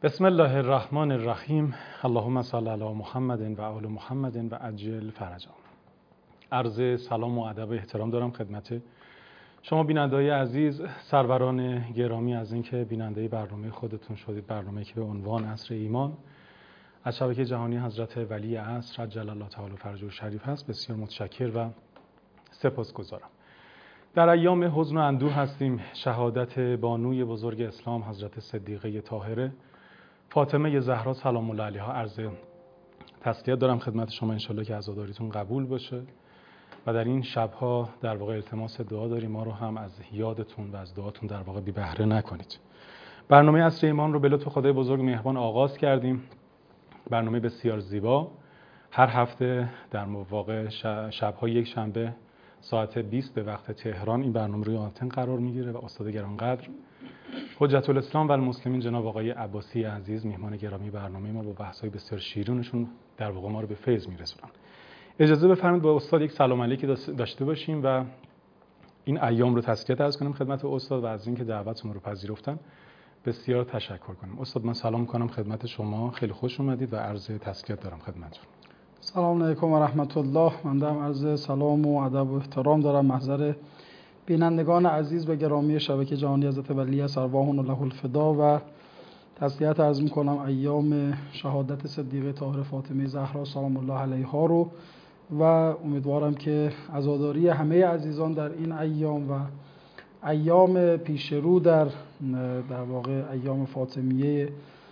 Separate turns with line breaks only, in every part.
بسم الله الرحمن الرحیم. اللهم صل علی محمد و آل محمد و عجل فرجهم. عرض سلام و ادب و احترام دارم خدمت شما بیننده‌های عزیز، سروران گرامی، از اینکه بیننده برنامه خودتون شدید، برنامه‌ای که به عنوان عصر ایمان از شبکه جهانی حضرت ولی عصر عجل الله تعالی فرجه شریف هست. بسیار متشکر و سپاسگزارم. در ایام حزن و اندوه هستیم. شهادت بانوی بزرگ اسلام حضرت صدیقه طاهره فاطمه زهرا سلام الله علیها عرض تسلیت دارم خدمت شما. انشالله که عزاداریتون قبول باشه و در این شبها در واقع التماس دعا داریم ما رو هم از یادتون و از دعاتون در واقع بی بهره نکنید. برنامه عصر ایمان رو به لطف خدای بزرگ مهربان آغاز کردیم. برنامه بسیار زیبا. هر هفته در واقع شب‌های یک شنبه ساعت 20 به وقت تهران این برنامه روی آنتن قرار میگیره و استاد گرانقدر حجت الاسلام و المسلمین جناب آقای عباسی عزیز مهمان گرامی برنامه ما با بحث‌های بسیار شیرینشون در واقع ما رو به فیض میرسونن. اجازه بفرمایید با استاد یک سلام علیکی داشته باشیم و این ایام رو تسلیت عرض کنیم خدمت استاد و از اینکه دعوتمون رو پذیرفتن بسیار تشکر کنیم. استاد من سلام می‌کنم خدمت شما، خیلی خوش اومدید و عرض تسلیت دارم خدمتتون.
سلام علیکم و رحمت الله. من هم عرض سلام و ادب و احترام دارم محضر بینندگان عزیز و گرامی شبکه جهانی حضرت ولی ارواحون له الفدا و تسلیت عرض می‌کنم ایام شهادت صدیقه طاهره فاطمه زهرا سلام الله علیها رو و امیدوارم که عزاداری همه عزیزان در این ایام و ایام پیش رو در واقع ایام فاطمیه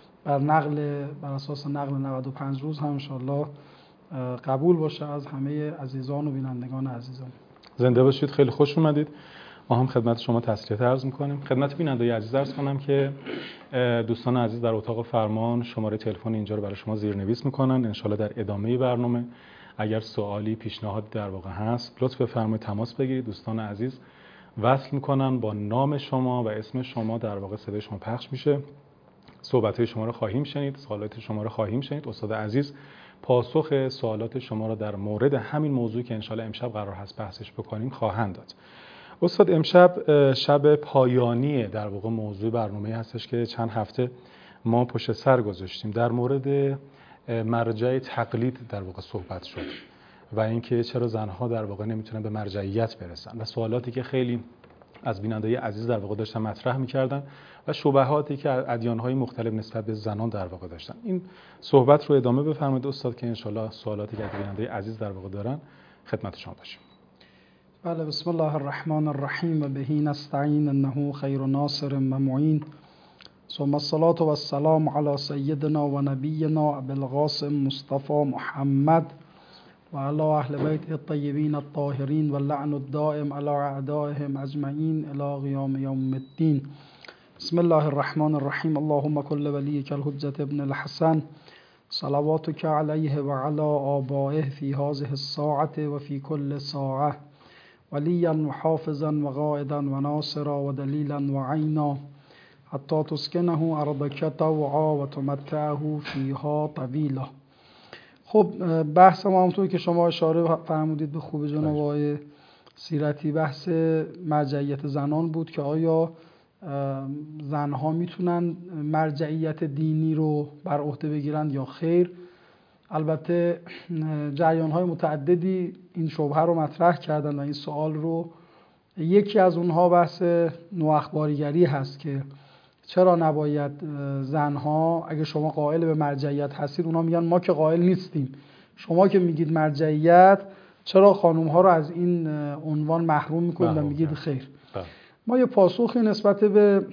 بر اساس نقل 95 روز هم انشالله قبول باشه از همه عزیزان و بینندگان عزیزان.
زنده باشید، خیلی خوش اومدید. ما هم خدمت شما تسلیت عرض می‌کنیم. خدمت بینندگان عزیز عرض کنم که دوستان عزیز در اتاق فرمان شماره تلفن اینجا رو برای شما زیرنویس می‌کنن. انشالله در ادامه برنامه اگر سوالی پیشنهادی در واقع هست لطف بفرمایید تماس بگیرید. دوستان عزیز وصل می‌کنن با نام شما و اسم شما، در واقع صدای شما پخش میشه. صحبت‌های شما رو خواهیم شنید، سوالات شما رو خواهیم شنید. استاد عزیز پاسخ سوالات شما را در مورد همین موضوعی که انشالله امشب قرار هست بحثش بکنیم خواهند داد. استاد امشب شب پایانی در واقع موضوع برنامه هستش که چند هفته ما پشت سر گذاشتیم. در مورد مرجع تقلید در واقع صحبت شد و اینکه چرا زنها در واقع نمیتونن به مرجعیت برسن و سوالاتی که خیلی از بینندگان عزیز در واقع داشتن مطرح می‌کردن و شبهاتی که ادیان‌های مختلف نسبت به زنان در واقع داشتن. این صحبت رو ادامه بفرمایید استاد که انشالله سوالاتی که از بینندگان عزیز در واقع دارن خدمت شما باشیم.
بله، بسم الله الرحمن الرحیم و به نستعین انه خیر ناصر و معین. ثم الصلاة و السلام علی سیدنا و نبینا ابی القاسم مصطفی محمد و علی اهل بیت الطیبین الطاهرین و اللعن الدائم علی اعدائهم اجمعین الی قیام یوم الدین. بسم الله الرحمن الرحیم. اللهم کل ولیک الحجة ابن الحسن صلواتک علیه و علی آبائه فی هذه الساعة و فی کل ساعة ولیا و حافظا و قائدا و ناصرا و دلیلا و عینا حتی تسکنه ارضک طوعا و تمتعه فیها طویلا. خب بحث ما همونطور که شما اشاره فرمودید به خوب جناب آقای سیرتی بحث مرجعیت زنان بود که آیا زنها میتونن مرجعیت دینی رو بر عهده بگیرن یا خیر. البته جریان‌های متعددی این شبهه رو مطرح کردن و این سوال رو، یکی از اونها بحث نواخباریگری هست که چرا نباید زنها، اگه شما قائل به مرجعیت هستید، اونا میگن ما که قائل نیستیم، شما که میگید مرجعیت چرا خانوم‌ها رو از این عنوان محروم میکنید و میگید خیر. ما یه پاسخی نسبت به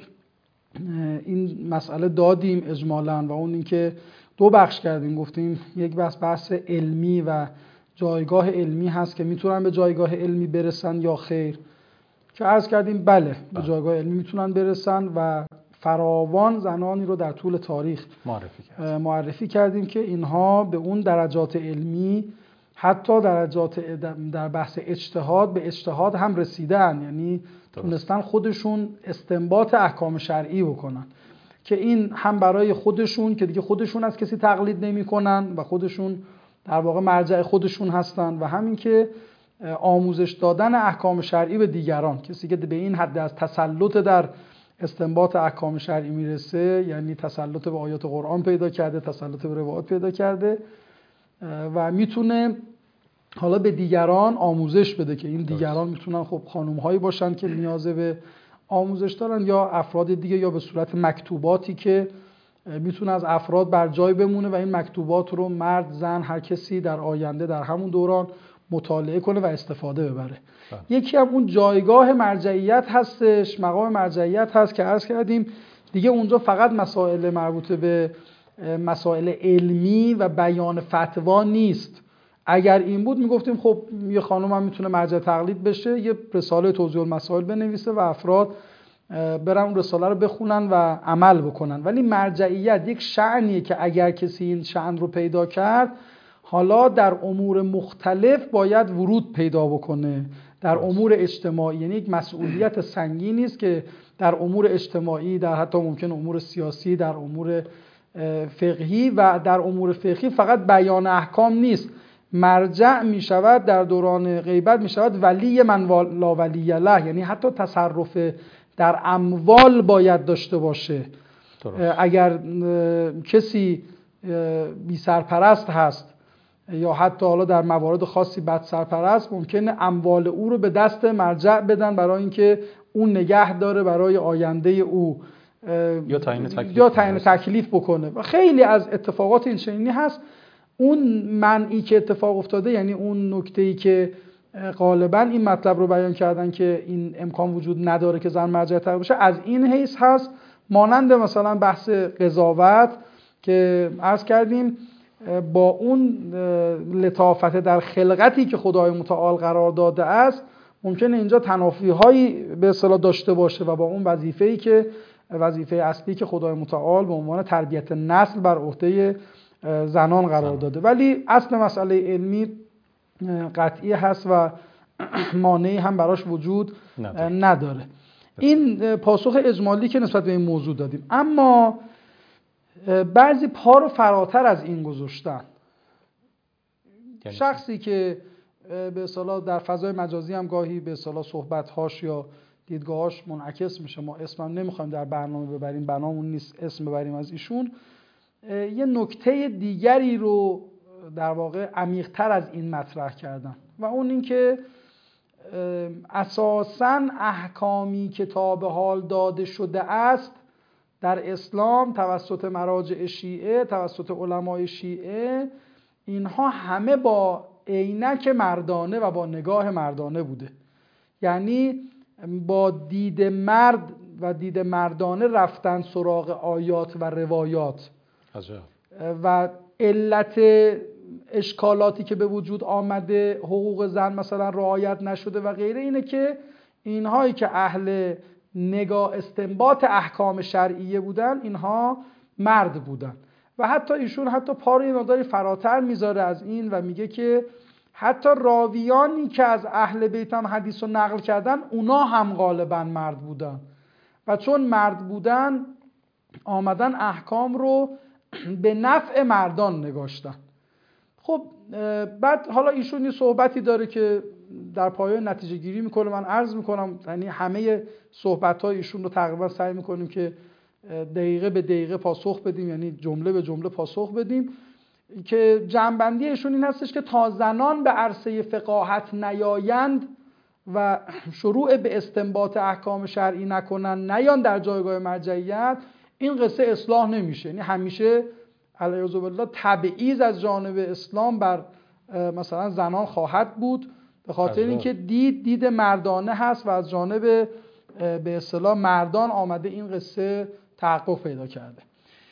این مسئله دادیم اجمالاً و اون اینکه دو بخش کردیم. گفتیم یک بحث علمی و جایگاه علمی هست که میتونن به جایگاه علمی برسن یا خیر، که عرض کردیم بله به جایگاه علمی میتونن برسن و فراوان زنانی رو در طول تاریخ معرفی کردیم که اینها به اون درجات علمی، حتی درجات در بحث اجتهاد، به اجتهاد هم رسیدن، یعنی تونستن خودشون استنباط احکام شرعی بکنن که این هم برای خودشون که دیگه خودشون از کسی تقلید نمی کنن و خودشون در واقع مرجع خودشون هستن و همین که آموزش دادن احکام شرعی به دیگران، کسی که به این حد از تسلط در استنباط احکام شرعی میرسه، یعنی تسلط به آیات قرآن پیدا کرده، تسلط به روایات پیدا کرده و میتونه حالا به دیگران آموزش بده که این دیگران میتونن خب خانم‌هایی باشن که نیاز به آموزش دارن یا افراد دیگه، یا به صورت مکتوباتی که میتونه از افراد بر جای بمونه و این مکتوبات رو مرد، زن، هر کسی در آینده در همون دوران مطالعه کنه و استفاده ببره. یکی هم اون جایگاه مرجعیت هستش، مقام مرجعیت هست که عرض کردیم دیگه اونجا فقط مسائل مربوط به مسائل علمی و بیان فتوا نیست. اگر این بود میگفتیم خب یه خانم هم میتونه مرجع تقلید بشه، یه رساله توضیح المسائل بنویسه و افراد برن اون رساله رو بخونن و عمل بکنن. ولی مرجعیت یک شأنیه که اگر کسی این شأن رو پیدا کرد، حالا در امور مختلف باید ورود پیدا بکنه. در امور اجتماعی، یعنی یک مسئولیت سنگینی است که در امور اجتماعی، در حتی ممکن امور سیاسی، در امور فقهی و در امور فقهی فقط بیان احکام نیست. مرجع می شود در دوران غیبت، می شود ولی من لا ولی له، یعنی حتی تصرف در اموال باید داشته باشه. اگر کسی بی سرپرست هست یا حتی حالا در موارد خاصی بد سرپرست، ممکنه اموال او رو به دست مرجع بدن برای اینکه اون نگه داره برای آینده او یا تعیین تکلیف بکنه و خیلی از اتفاقات این چنینی هست. اون منعی که اتفاق افتاده، یعنی اون نکته‌ای که غالبا این مطلب رو بیان کردن که این امکان وجود نداره که زن مرجع تقلید بشه، از این حیث هست، مانند مثلا بحث قضاوت که عرض کردیم با اون لطافت در خلقتی که خدای متعال قرار داده است، ممکنه اینجا تنافی‌هایی به اصطلاح داشته باشه و با اون وظیفه‌ای که وظیفه اصلی که خدای متعال به عنوان تربیت نسل بر عهده زنان قرار داده. ولی اصل مسئله علمی قطعی هست و مانعی هم براش وجود نداره. این پاسخ اجمالی که نسبت به این موضوع دادیم. اما بعضی پا رو فراتر از این گذاشتن. شخصی که به اصطلاح در فضای مجازی هم گاهی به اصطلاح صحبت‌هاش یا دیدگاهاش منعکس میشه، ما اسمم نمیخوایم در برنامه ببریم، بنامون نیست اسم ببریم از ایشون، یه نکته دیگری رو در واقع عمیق‌تر از این مطرح کردن و اون این که اساساً احکامی که تا به حال داده شده است در اسلام توسط مراجع شیعه، توسط علمای شیعه، اینها همه با عینک مردانه و با نگاه مردانه بوده. یعنی با دید مرد و دید مردانه رفتن سراغ آیات و روایات.
عجب.
و علت اشکالاتی که به وجود آمده، حقوق زن مثلا رعایت نشده و غیره، اینه که اینهایی که اهل نگاه استنباط احکام شرعیه بودن، اینها مرد بودن. و حتی ایشون حتی پای مقداری فراتر میذاره از این و میگه که حتی راویانی که از اهل بیت هم حدیث رو نقل کردن، اونا هم غالبا مرد بودن و چون مرد بودن آمدن احکام رو به نفع مردان نگاشتن. خب بعد حالا ایشون یه صحبتی داره که در پایان نتیجه گیری میکنه. من عرض میکنم یعنی همه صحبت‌های ایشون رو تقریبا سعی میکنیم که دقیقه به دقیقه پاسخ بدیم، یعنی جمله به جمله پاسخ بدیم، که جنبندی ایشون این هستش که تا زنان به عرصه فقاهت نیایند و شروع به استنباط احکام شرعی نکنن، نیان در جایگاه مرجعیت، این قصه اصلاح نمیشه. یعنی همیشه علیه بالله تبعیض از جانب اسلام بر مثلا زنان خواهد بود، به خاطر اینکه دید مردانه هست و از جانب به اصطلاح مردان آمده این قصه تحقق پیدا کرده.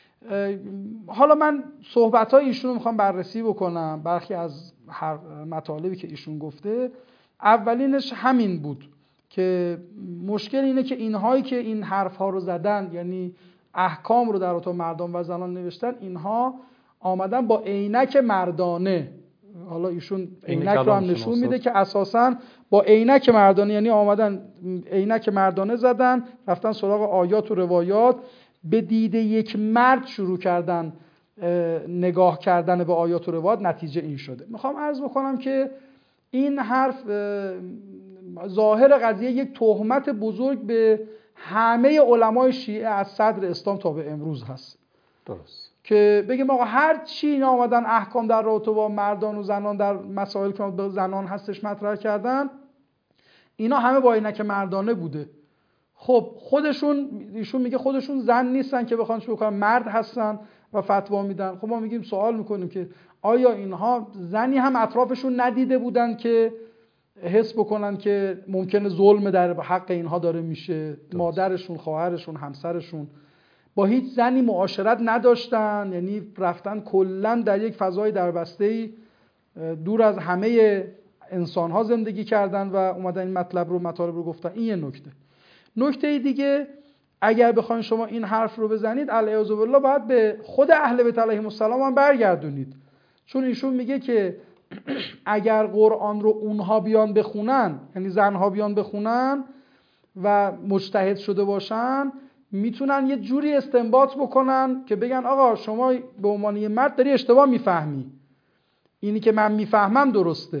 حالا من صحبت‌های ایشون رو میخوام بررسی بکنم، برخی از مطالبی که ایشون گفته. اولینش همین بود که مشکل اینه که اینهایی که این حرف‌ها رو زدن، یعنی احکام رو در اتاق مردان و زنان نوشتن، اینها آمدن با عینک مردانه. حالا ایشون عینک رو هم نشون میده که اساساً با عینک مردانه، یعنی آمدن عینک مردانه زدن، رفتن سراغ آیات و روایات، به دید یک مرد شروع کردن نگاه کردن به آیات و روایات. نتیجه این شده. میخوام عرض بکنم که این حرف ظاهر قضیه یک تهمت بزرگ به همه علمای شیعه از صدر اسلام تا به امروز هست.
درست.
که بگیم آقا هر چی اینا آمدن احکام در رابطه با مردان و زنان در مسائل که به زنان هستش مطرح کردن، اینا همه با عینک مردانه بوده. خب ایشون میگه خودشون زن نیستن که بخوان چه بکنن، مرد هستن و فتوا میدن. خب ما میگیم سوال میکنیم که آیا اینها زنی هم اطرافشون ندیده بودن که حس بکنن که ممکنه ظلم در حق اینها داره میشه؟ مادرشون، خواهرشون، همسرشون با هیچ زنی معاشرت نداشتن، یعنی رفتن کلا در یک فضای دربسته‌ای دور از همه انسان‌ها زندگی کردن و اومدن این مطالب رو گفتن. این یه نکته. نکته دیگه، اگر بخواید شما این حرف رو بزنید العیاذ بالله باید به خود اهل بیت علیهم السلام هم برگردونید، چون ایشون میگه که اگر قرآن رو اونها بیان بخونن، یعنی زنها بیان بخونن و مجتهد شده باشن، میتونن یه جوری استنباط بکنن که بگن آقا شما به عنوان یه مرد داری اشتباه میفهمی، اینی که من میفهمم درسته.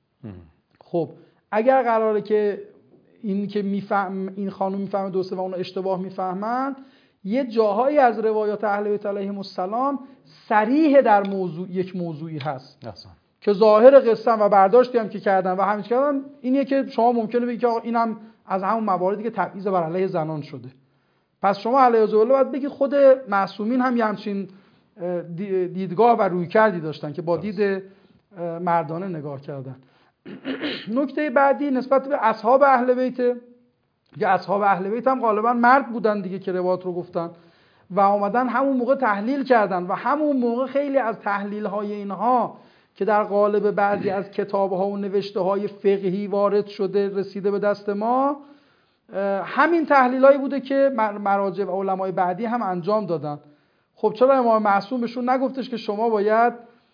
خب اگر قراره که این که این خانم میفهمه درسته و اون اشتباه میفهمن، یه جاهایی از روایات اهل بیت علیهم السلام صریح در یک موضوعی هست که ظاهر قصه و برداشتی هم که کردن و همین کردن اینیه که شما ممکنه بگید که آقا اینم از همون مواردی که تبعیض بر علیه زنان شده. پس شما علیه الله باید بگید خود معصومین هم همچین دیدگاه و رویکردی داشتن که با دید مردانه نگاه کردن. نکته بعدی نسبت به اصحاب اهل بیت، که اصحاب اهل بیت هم غالبا مرد بودن دیگه که روایات رو گفتن و اومدن همون موقع تحلیل کردن و همون موقع خیلی از تحلیل های اینها که در قالب بعضی از کتاب ها و نوشته های فقهی وارد شده رسیده به دست ما، همین تحلیل هایی بوده که مراجع و علمای بعدی هم انجام دادن. خب چرا امام معصوم بهشون نگفتش که شما باید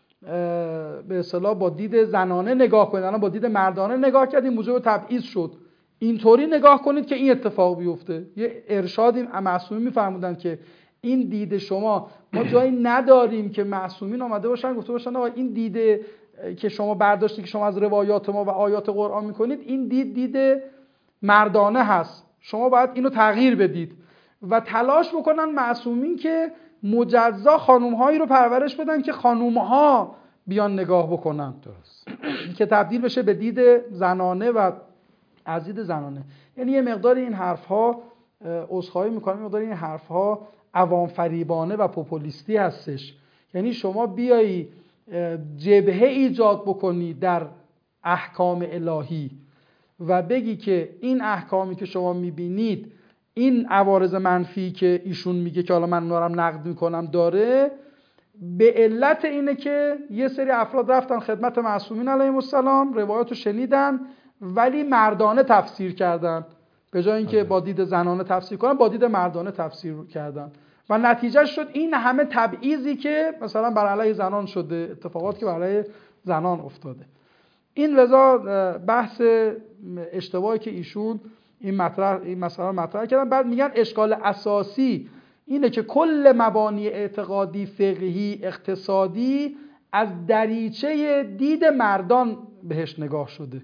به اصطلاح با دید زنانه نگاه کنید، الان با دید مردانه نگاه کردیم موجب تبعیض شد، اینطوری نگاه کنید که این اتفاق بیفته؟ یه ارشادی معصومین میفرمودن که این دید شما، ما جایی نداریم که معصومین آمده باشن گفته باشن آقا این دید که شما برداشتی که شما از روایات ما و آیات قرآن میکنید این دید مردانه هست، شما باید اینو تغییر بدید و تلاش بکنن معصومین که مجزا خانومهایی رو پرورش بدن که خانومها بیان نگاه بکنن، درست که تبدیل بشه به دید زنانه و از دید زنانه. یعنی یه مقدار این حرفها، عذرخواهی میکنم، مقدار این حرفها عوام فریبانه و پوپولیستی هستش. یعنی شما بیایی جبهه ایجاد بکنی در احکام الهی و بگی که این احکامی که شما میبینید این عوارض منفی که ایشون میگه که حالا من نارم نقد میکنم داره، به علت اینه که یه سری افراد رفتن خدمت معصومین علیهم السلام، روایاتو شنیدن ولی مردانه تفسیر کردن، به جای اینکه با دید زنانه تفسیر کنن با دید مردانه تفسیر کردن و نتیجه شد این همه تبعیضی که مثلا بر علیه زنان شده، اتفاقات که بر علیه زنان افتاده. این لذا بحث اشتباهی که ایشون این مسئله مطرح کردن. بعد میگن اشکال اساسی اینه که کل مبانی اعتقادی، فقهی، اقتصادی از دریچه دید مردان بهش نگاه شده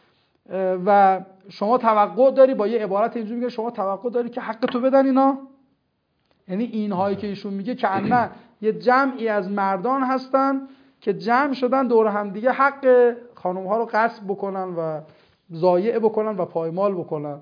و شما توقع داری، با یه عبارت اینجوری میگه شما توقع داری که حق تو بدن اینا، یعنی اینهایی که ایشون میگه که نه یه جمعی از مردان هستن که جمع شدن دور هم دیگه حق خانم‌ها رو غصب بکنن و ضایع بکنن و پایمال بکنن،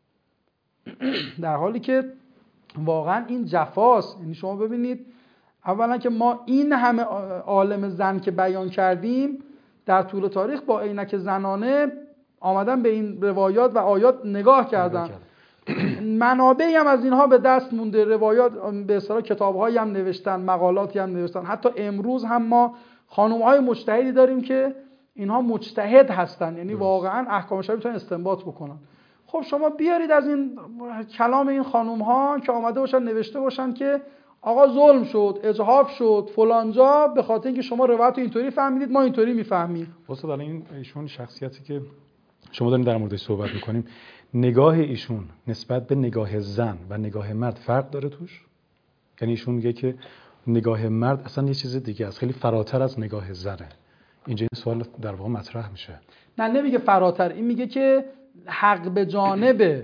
در حالی که واقعا این جفاست. یعنی شما ببینید اولا که ما این همه عالم زن که بیان کردیم در طول تاریخ با عینک زنانه آمدن به این روایات و آیات نگاه کردن، منابعی هم از اینها به دست مونده، روایات به اصطلاح کتاب‌هایی هم نوشتن، مقالاتی هم نوشتن. حتی امروز هم ما خانم‌های مجتهدی داریم که اینها مجتهد هستن، یعنی واقعا احکام شرعی میتونن استنباط بکنن. خب شما بیارید از این کلام این خانم‌ها که آمده باشن نوشته باشن که آقا ظلم شد، اجحاف شد فلانجا به خاطر اینکه شما روایت اینطوری فهمیدید ما اینطوری میفهمیم.
واسه الان این ایشون شخصیتی که شما دارین در موردش صحبت میکنیم، نگاه ایشون نسبت به نگاه زن و نگاه مرد فرق داره توش؟ یعنی ایشون میگه که نگاه مرد اصلا یه چیز دیگه است، خیلی فراتر از نگاه زنه. اینجا این سوال در واقع مطرح میشه.
نه نمیگه فراتر، این میگه که حق به جانب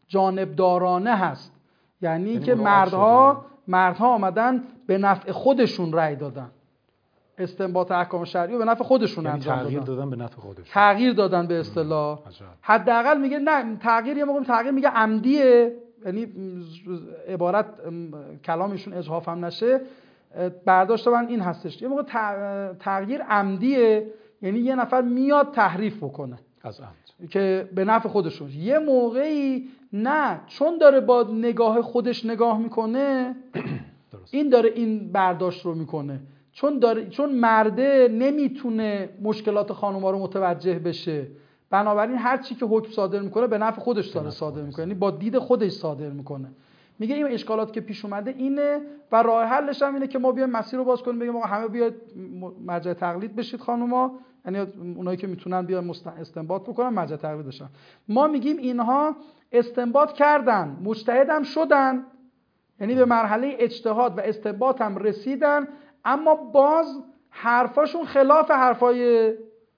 جانبدارانه هست، یعنی که مردها آمدن به نفع خودشون رأی دادن، استنباط احکام شرعی رو به نفع خودشون انجام دادن،
تغییر دادن به نفع خودشون،
تغییر دادن به اصطلاح. حداقل میگه نه تغییر، یه موقع تغییر میگه عمدیه، یعنی عبارت کلامشون اجحاف هم نشه، برداشت من این هستش، یه موقع تغییر عمدیه، یعنی یه نفر میاد تحریف بکنه
از عمد
که به نفع خودشون. یه موقعی نه، چون داره با نگاه خودش نگاه میکنه این داره این برداشت رو میکنه، چون مرده نمیتونه مشکلات خانوما رو متوجه بشه، بنابراین هر چی که حکم صادر میکنه به نفع خودش داره صادر میکنه، یعنی با دید خودش صادر میکنه. میگه این اشکالات که پیش اومده اینه و راه حلش هم اینه که ما بیایم مسیر رو باز کنیم، بگیم آقا همه بیاید مرجع تقلید بشید خانوما، یعنی اونایی که میتونن بیان استنباط بکنن مرجع تقلید بشن. ما میگیم اینها استنباط کردن، مجتهد هم شدن، یعنی به مرحله اجتهاد و استنباط هم رسیدن، اما باز حرفاشون خلاف حرفای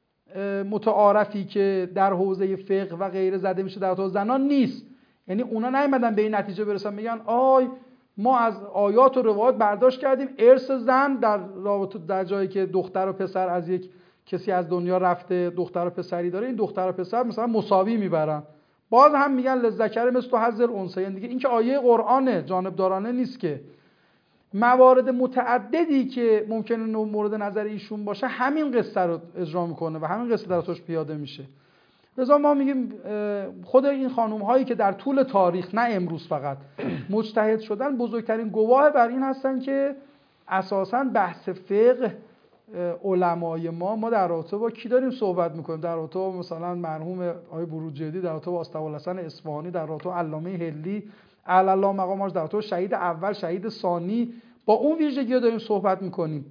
متعارفی که در حوزه فقه و غیره زده میشه در حوزه زنان نیست. یعنی اونا نیومدن به این نتیجه برسن میگن آی ما از آیات و روایات برداشت کردیم ارث زن در رابطه در جایی که دختر و پسر از یک کسی از دنیا رفته دختر و پسری داره، این دختر و پسر مثلا مساوی میبرن، باز هم میگن للذکر مثل حظ الانثیین. دیگه این که آیه قرآنه، جانبدارانه نیست که. موارد متعددی که ممکنه مورد نظر ایشون باشه همین قصه رو اجرا میکنه و همین قصه در توش پیاده میشه. لذا ما میگیم خود این خانم هایی که در طول تاریخ نه امروز فقط مجتهد شدن بزرگترین گواه بر این هستن که اساساً بحث فقه علمای ما در رابطه با کی داریم صحبت میکنیم؟ در رابطه با مثلا مرحوم آقای بروجردی، در رابطه با آستغفرالحسن اصفهانی، در رابطه با علامه هلی اعلی الله مقامش، در رابطه با شهید اول، شهید ثانی، با اون ویژگی‌ها داریم صحبت میکنیم.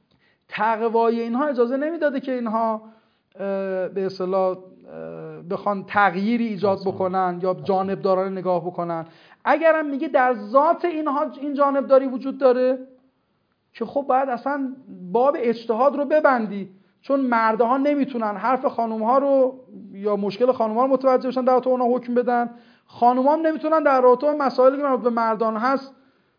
تقوای اینها اجازه نمیداده که اینها به اصطلاح بخوان تغییری ایجاد بکنن یا جانبدارانه نگاه بکنن. اگرم میگه در ذات اینها این جانبداری وجود داره که خب باید اصلا باب اجتهاد رو ببندی، چون مردها نمیتونن حرف خانومها رو یا مشکل خانومها رو متوجه بشن در رابطه اونها حکم بدن، خانومها هم نمیتونن در رابطه مسائلی که مربوط به مردان هست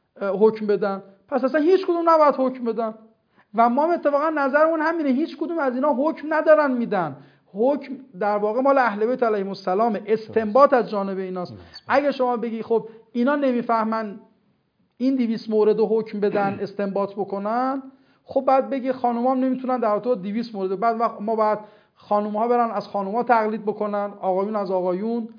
حکم بدن، پس اصلا هیچ کدوم نباید حکم بدن. و ما اتفاقا نظرمون همینه، هیچ کدوم از اینا حکم ندارن میدن، حکم در واقع مال اهل بیت علیهم السلام، استنباط از جانب ایناست. اگه شما بگی خب اینا نمیفهمن این 200 مورد رو حکم بدن استنباط بکنن، خب بعد بگی خانوما هم نمیتونن در رابطه با 200 مورد، بعد ما بعد خانوما برن از خانوما تقلید بکنن، آقایون از آقایون،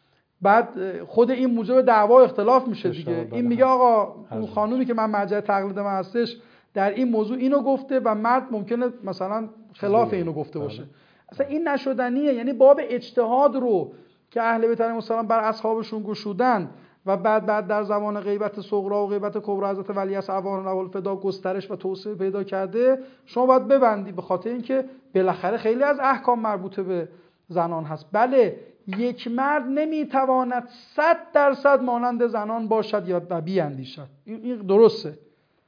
بعد خود این موجب دعوا اختلاف میشه دیگه. این میگه آقا اون خانومی که من مرجع تقلید من هستش در این موضوع اینو گفته و مرد ممکنه مثلا خلاف اینو گفته باشه. اصلا این نشدنیه. یعنی باب اجتهاد رو که اهل بیت علیهم السلام بر اصحابشون گشودن و بعد در زمان غیبت صغری و غیبت کبری حضرت ولیعصر عوان الفدا گسترش و توسعه پیدا کرده، شما باید ببندی، به خاطر اینکه بالاخره خیلی از احکام مربوط به زنان هست. بله یک مرد نمیتواند 100% مانند زنان باشد یا بیاندیشد، این درسته،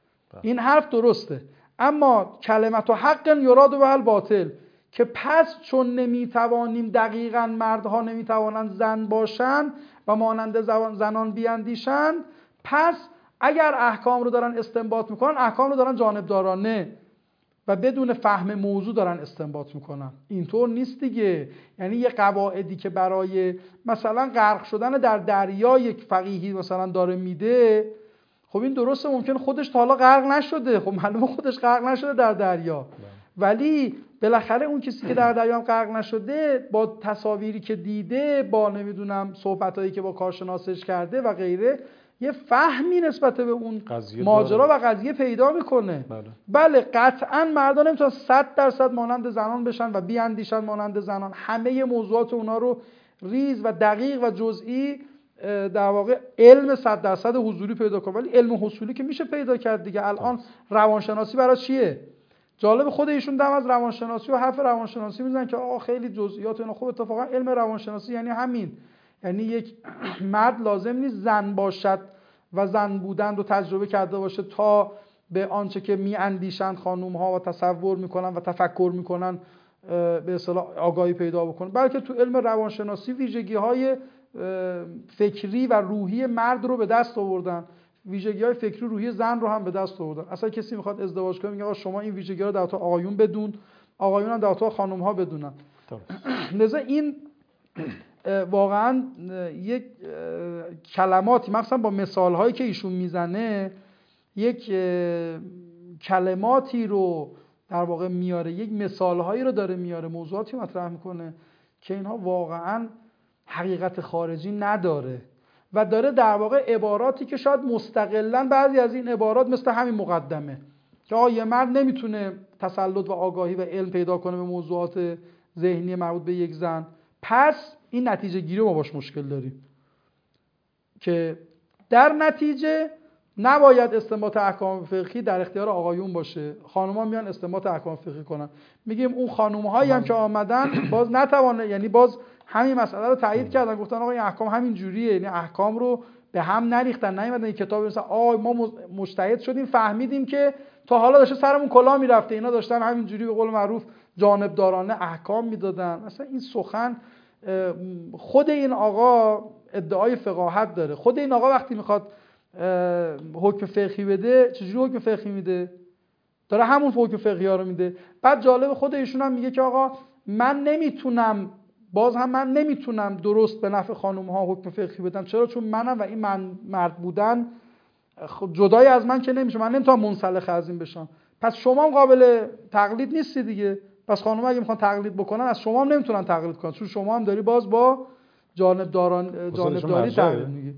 این حرف درسته، اما کلمت و حق یراد و الباطل، که پس چون نمیتوانیم دقیقاً مردها نمیتوانند زن باشند و مانند زنان بیاندیشند، پس اگر احکام رو دارن استنباط میکنن احکام رو دارن جانبدارانه و بدون فهم موضوع دارن استنباط میکنن. اینطور نیست دیگه. یعنی یه قواعدی که برای مثلا غرق شدن در دریا یک فقیهی مثلا داره میده، خب این درسته ممکن خودش تا حالا غرق نشده، خب معلومه خودش غرق نشده در دریا، ولی بالاخره اون کسی که در دریا هم غرق نشده با تصاویری که دیده، با نمیدونم صحبتایی که با کارشناسش کرده و غیره، یه فهمی نسبت به اون ماجرا و قضیه پیدا میکنه. بله قطعا مردان نمیتونن 100% مانند زنان بشن و بیاندیشن مانند زنان، همه موضوعات اونا رو ریز و دقیق و جزئی در واقع علم 100% حضوری پیدا کنه، ولی علم حصولی که میشه پیدا کرد دیگه. الان روانشناسی برای چیه؟ جالب خود ایشون دم از روانشناسی و حرف روانشناسی میزنن که آقا خیلی جزئیات اینا. خب اتفاقا علم روانشناسی یعنی همین، یعنی یک مرد لازم نیست زن باشد و زن بودن رو تجربه کرده باشه تا به آنچه که میاندیشند خانوم ها و تصور میکنن و تفکر میکنن به اصطلاح آگاهی پیدا بکنه، بلکه تو علم روانشناسی ویژگی های فکری و روحی مرد رو به دست آوردن، ویژگی‌های فکری روحی زن رو هم به دست آوردن. اصلا کسی میخواد ازدواج کنه میگه آقا شما این ویژگی‌ها رو در تو آقایون بدون، آقایون هم در تو خانم‌ها بدونن. لذا این واقعا یک کلماتی مثلا با مثال‌هایی که ایشون میزنه یک کلماتی رو در واقع میاره، یک مثال‌هایی رو داره میاره، موضوعاتی مطرح میکنه که اینها واقعا حقیقت خارجی نداره و داره در واقع عباراتی که شاید مستقلاً بعضی از این عبارات مثل همین مقدمه که آقا یه مرد نمیتونه تسلط و آگاهی و علم پیدا کنه به موضوعات ذهنی مربوط به یک زن، پس این نتیجه گیری ما باش مشکل داریم که در نتیجه نباید استنباط احکام فقهی در اختیار آقایون باشه، خانم‌ها میان استنباط احکام فقهی کنن. میگیم اون خانم‌هایی هم که آمدن باز نتوانه، یعنی باز همین مسئله رو تایید کردن، گفتن آقا این احکام همین جوریه، یعنی احکام رو به هم نریختن، نیومدن این کتاب مثلا ما مجتهد شدیم فهمیدیم که تا حالا داشته سرمون کلاه میرفته، اینا داشتن همین جوری به قول معروف جانبدارانه احکام میدادن. مثلا این سخن، خود این آقا ادعای فقاهت داره، خود این آقا وقتی میخواد حکم فقهی بده چجوری حکم فقهی میده؟ داره همون حکم فقهی ها رو میده. بعد جالب خود ایشون هم میگه که آقا من نمیتونم درست به نفع خانم ها حکم فقهی بدم. چرا؟ چون منم و این مرد بودن جدای از من که نمیشه، من نمیتونم منسلخ از این بشم. پس شما هم قابل تقلید نیستی دیگه. پس خانم اگه میخوان تقلید بکنن از شما هم نمیتونن تقلید کنن، چون شما هم داری باز با جانبداری تقلید میگی.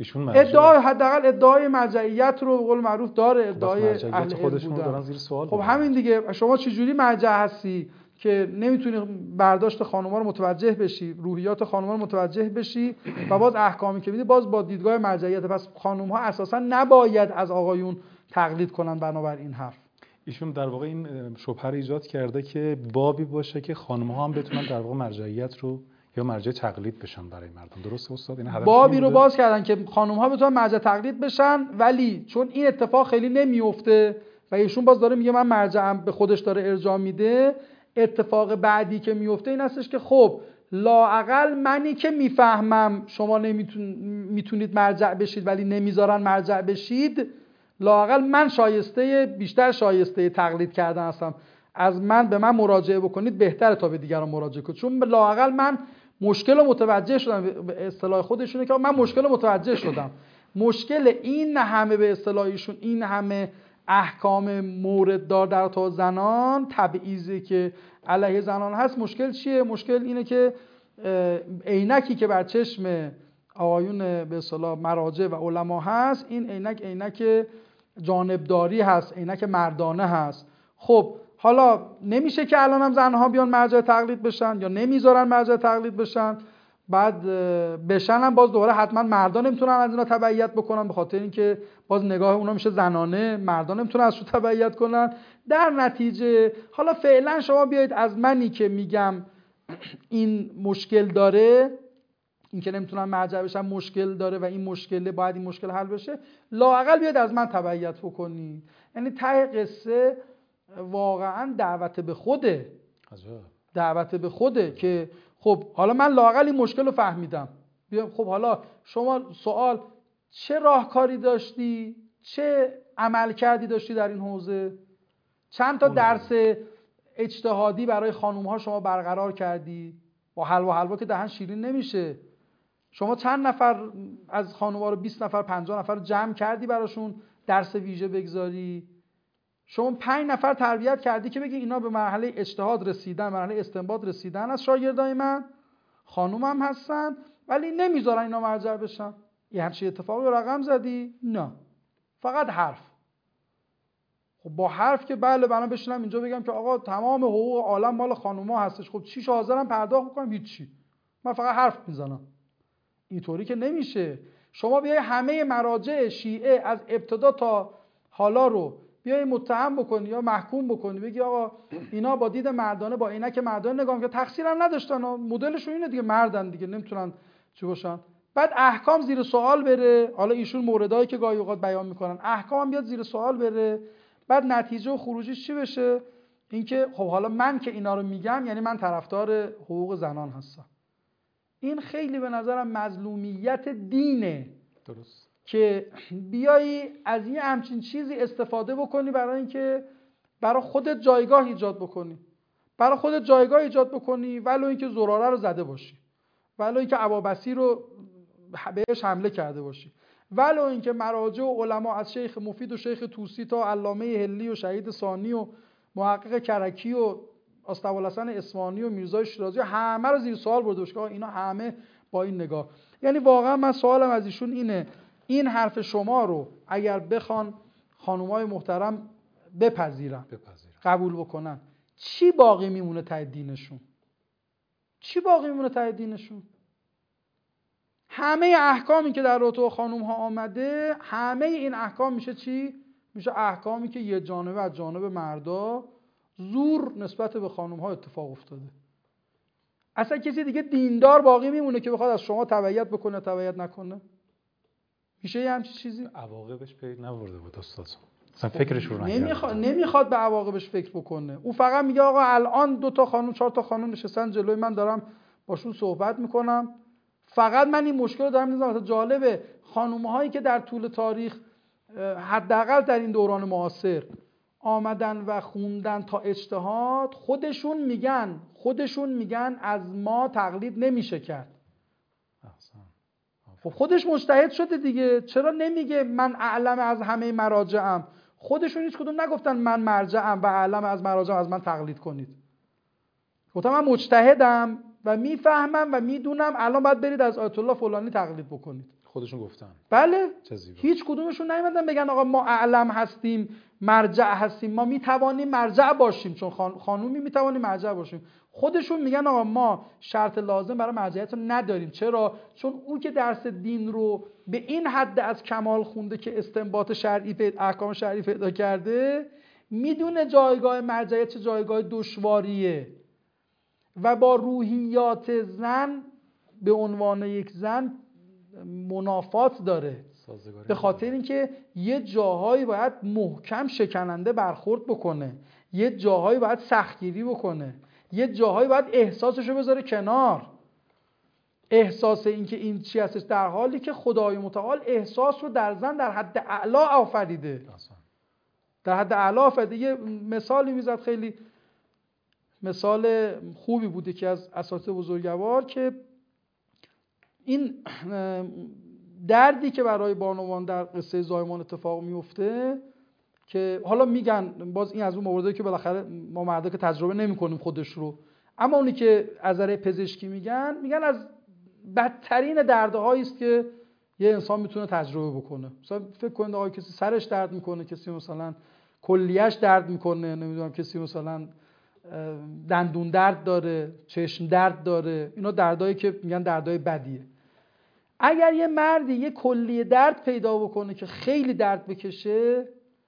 حداقل ادعای مرجعیت رو به قول معروف داره، ادعای اهل علم بودن. خب همین دیگه، شما چجوری مرجع هستی که نمیتونی برداشت خانم‌ها رو متوجه بشی، روحیات خانم‌ها رو متوجه بشی و باز احکامی که میدی باز با دیدگاه مرجعیت. پس خانم‌ها اساسا نباید از آقایون تقلید کنن بنابر این حرف.
ایشون در واقع این شبهه رو ایجاد کرده که بابی باشه که خانم‌ها هم بتونن در واقع مرجعیت رو یا مرجع تقلید بشن برای مردم. درسته استاد؟ این هدف
بابی رو باز کردن که خانم‌ها بتونن مرجع تقلید بشن، ولی چون این اتفاق خیلی نمیفته و ایشون باز داره میگه من مرجعم به خودش داره ارجاع میده، اتفاق بعدی که میفته این هستش که خب لااقل منی که میفهمم شما میتونید مرجع بشید ولی نمیذارن مرجع بشید، لااقل من بیشتر شایسته تقلید کردن هستم. از من به من مراجعه بکنید بهتره تا به دیگران مراجعه کنید، چون لااقل من مشکل رو متوجه شدم. به اصطلاح خودشونه که من مشکل رو متوجه شدم. مشکل این همه به اصطلاحشون این همه احکام مورددار در تو زنان، تبعیضی که علیه زنان هست، مشکل چیه؟ مشکل اینه که عینکی که بر چشم آقایون به اصطلاح مراجع و علما هست، این عینک جانبداری هست، عینک مردانه هست. خب حالا نمیشه که الان هم زنها بیان مرجع تقلید بشن یا نمیذارن مرجع تقلید بشن، بعد بشن هم باز دوباره حتما مردان نمیتونن از اینا تبعیت بکنن، به خاطر اینکه باز نگاه اونا میشه زنانه، مردان نمیتونن ازشون تبعیت کنن. در نتیجه حالا فعلا شما بیایید از منی که میگم این مشکل داره، این که نمیتونن مرجع بشن مشکل داره و این مشکل باید این مشکل حل بشه، لااقل بیاید از من تبعیت بکنید. یعنی ته قصه واقعا دعوت به خوده. دعوت به خوده که خب حالا من لااقل این مشکل رو فهمیدم، خب حالا شما سوال چه راهکاری داشتی، چه عمل کردی داشتی در این حوزه، چند تا درس اجتهادی برای خانوم‌ها شما برقرار کردی؟ با حلوا که دهن شیرین نمیشه. شما چند نفر از خانوم‌ها رو 20 نفر 50 نفر رو جمع کردی براشون درس ویژه بگذاری؟ شما 5 نفر تربیت کردی که بگی اینا به مرحله اجتهاد رسیدن، مرحله استنباط رسیدن از شاگردای من، خانومم هستن ولی نمیذارن اینا مرجع بشن. یه همچین اتفاقی رو رقم زدی؟ نه، فقط حرف. خب با حرف که بله بنا بشینم اینجا بگم که آقا تمام حقوق عالم مال خانوما هستش، خب چیش حاضرم پرداخت کنم؟ هیچی، من فقط حرف میزنم. اینطوری که نمیشه. شما بیای همه مراجع شیعه از ابتدا تا حالا رو بیای متهم بکنی یا محکوم بکنی، بگی آقا اینا با دید مردانه با عینک مردانه نگاه می‌کردن، تقصیرم نداشتن، مدلشون اینه دیگه، مردن دیگه، نمیتونن چی باشن. بعد احکام زیر سوال بره. حالا ایشون موردایی که گاهی اوقات بیان میکنن احکام بیاد زیر سوال بره، بعد نتیجه و خروجیش چی بشه؟ اینکه خب حالا من که اینا رو میگم یعنی من طرفدار حقوق زنان هستم. این خیلی به نظرم مظلومیت دینه.
درست.
که بیایی از یه همچین چیزی استفاده بکنی برای اینکه برای خودت جایگاه ایجاد بکنی، برای خودت جایگاه ایجاد بکنی، ولو اینکه زراره رو زده باشی، ولو اینکه ابابسی رو بهش حمله کرده باشی، ولو اینکه مراجع و علما از شیخ مفید و شیخ طوسی تا علامه هلی و شهید ثانی و محقق کرکی و آستوالحسن اصفهانی و میرزای شیرازی همه رو زیر سوال برده باشه که اینا همه با این نگاه. یعنی واقعا من سوالم از ایشون اینه، این حرف شما رو اگر بخوان خانومای محترم بپذیرن، قبول بکنن، چی باقی میمونه ته دینشون؟ چی باقی میمونه ته دینشون؟ همه احکامی که در رابطه با خانوم ها آمده، همه این احکام میشه چی؟ میشه احکامی که یه جانبه از جانب مردا زور نسبت به خانوم ها اتفاق افتاده. اصلا کسی دیگه دیندار باقی میمونه که بخواد از شما تبعیت بکنه تبعیت نکنه؟ میشه یه همچین چیزی؟
عواقبش پی نبرده بود استاد. اصلا فکرش رو
نمیخواد به عواقبش فکر بکنه. او فقط میگه آقا الان 2 تا خانم 4 تا خانم نشستن جلوی من، دارم باشون صحبت میکنم، فقط من این مشکل رو دارم میذارم. جالبه خانوم‌هایی که در طول تاریخ حداقل در این دوران معاصر آمدن و خوندن تا اجتهاد، خودشون میگن از ما تقلید نمیشه کرد. خب خودش مجتهد شده دیگه، چرا نمیگه من اعلم از همه مراجعم؟ خودشون هیچ کدوم نگفتن من مرجعم و اعلم از مراجعم، از من تقلید کنید. گفتم من مجتهدم و میفهمم و میدونم الان باید برید از آیت الله فلانی تقلید بکنید.
خودشون گفتن.
بله. هیچ کدومشون نیومدن بگن آقا ما اعلم هستیم، مرجع هستیم، ما میتوانیم مرجع باشیم، چون خانومی میتوانیم مرجع باشیم. خودشون میگن آقا ما شرط لازم برای مرجعیت رو نداریم. چرا؟ چون اون که درس دین رو به این حد از کمال خونده که استنباط شرعی احکام شرعی پیدا کرده، میدونه جایگاه مرجعیت چه جایگاه دشواریه و با روحیات زن به عنوان یک زن منافات داره. به خاطر اینکه یه جاهایی باید محکم شکننده برخورد بکنه، یه جاهایی باید سختگیری بکنه، یه جاهایی باید احساسشو بذاره کنار. احساس اینکه این چی هستش، در حالی که خدای متعال احساس رو در زن در حد اعلا آفریده. در حد اعلا آفریده. یه مثالی میزد، خیلی مثال خوبی بوده که از اساتید بزرگوار، که این دردی که برای بانوان در قصه زایمان اتفاق میفته، که حالا میگن باز این از اون مواردی که بالاخره ما مردا که تجربه نمی‌کنیم خودش رو، اما اونی که از نظر پزشکی میگن از بدترین دردهایی است که یه انسان میتونه تجربه بکنه. مثلا فکر کنید آقا کسی سرش درد میکنه، کسی مثلا کلیه‌اش درد میکنه، نمیدونم کسی مثلا دندون درد داره، چشم درد داره، اینا دردایی که میگن دردای بدیه. اگر یه مردی یه کلیه درد پیدا بکنه که خیلی درد بکشه،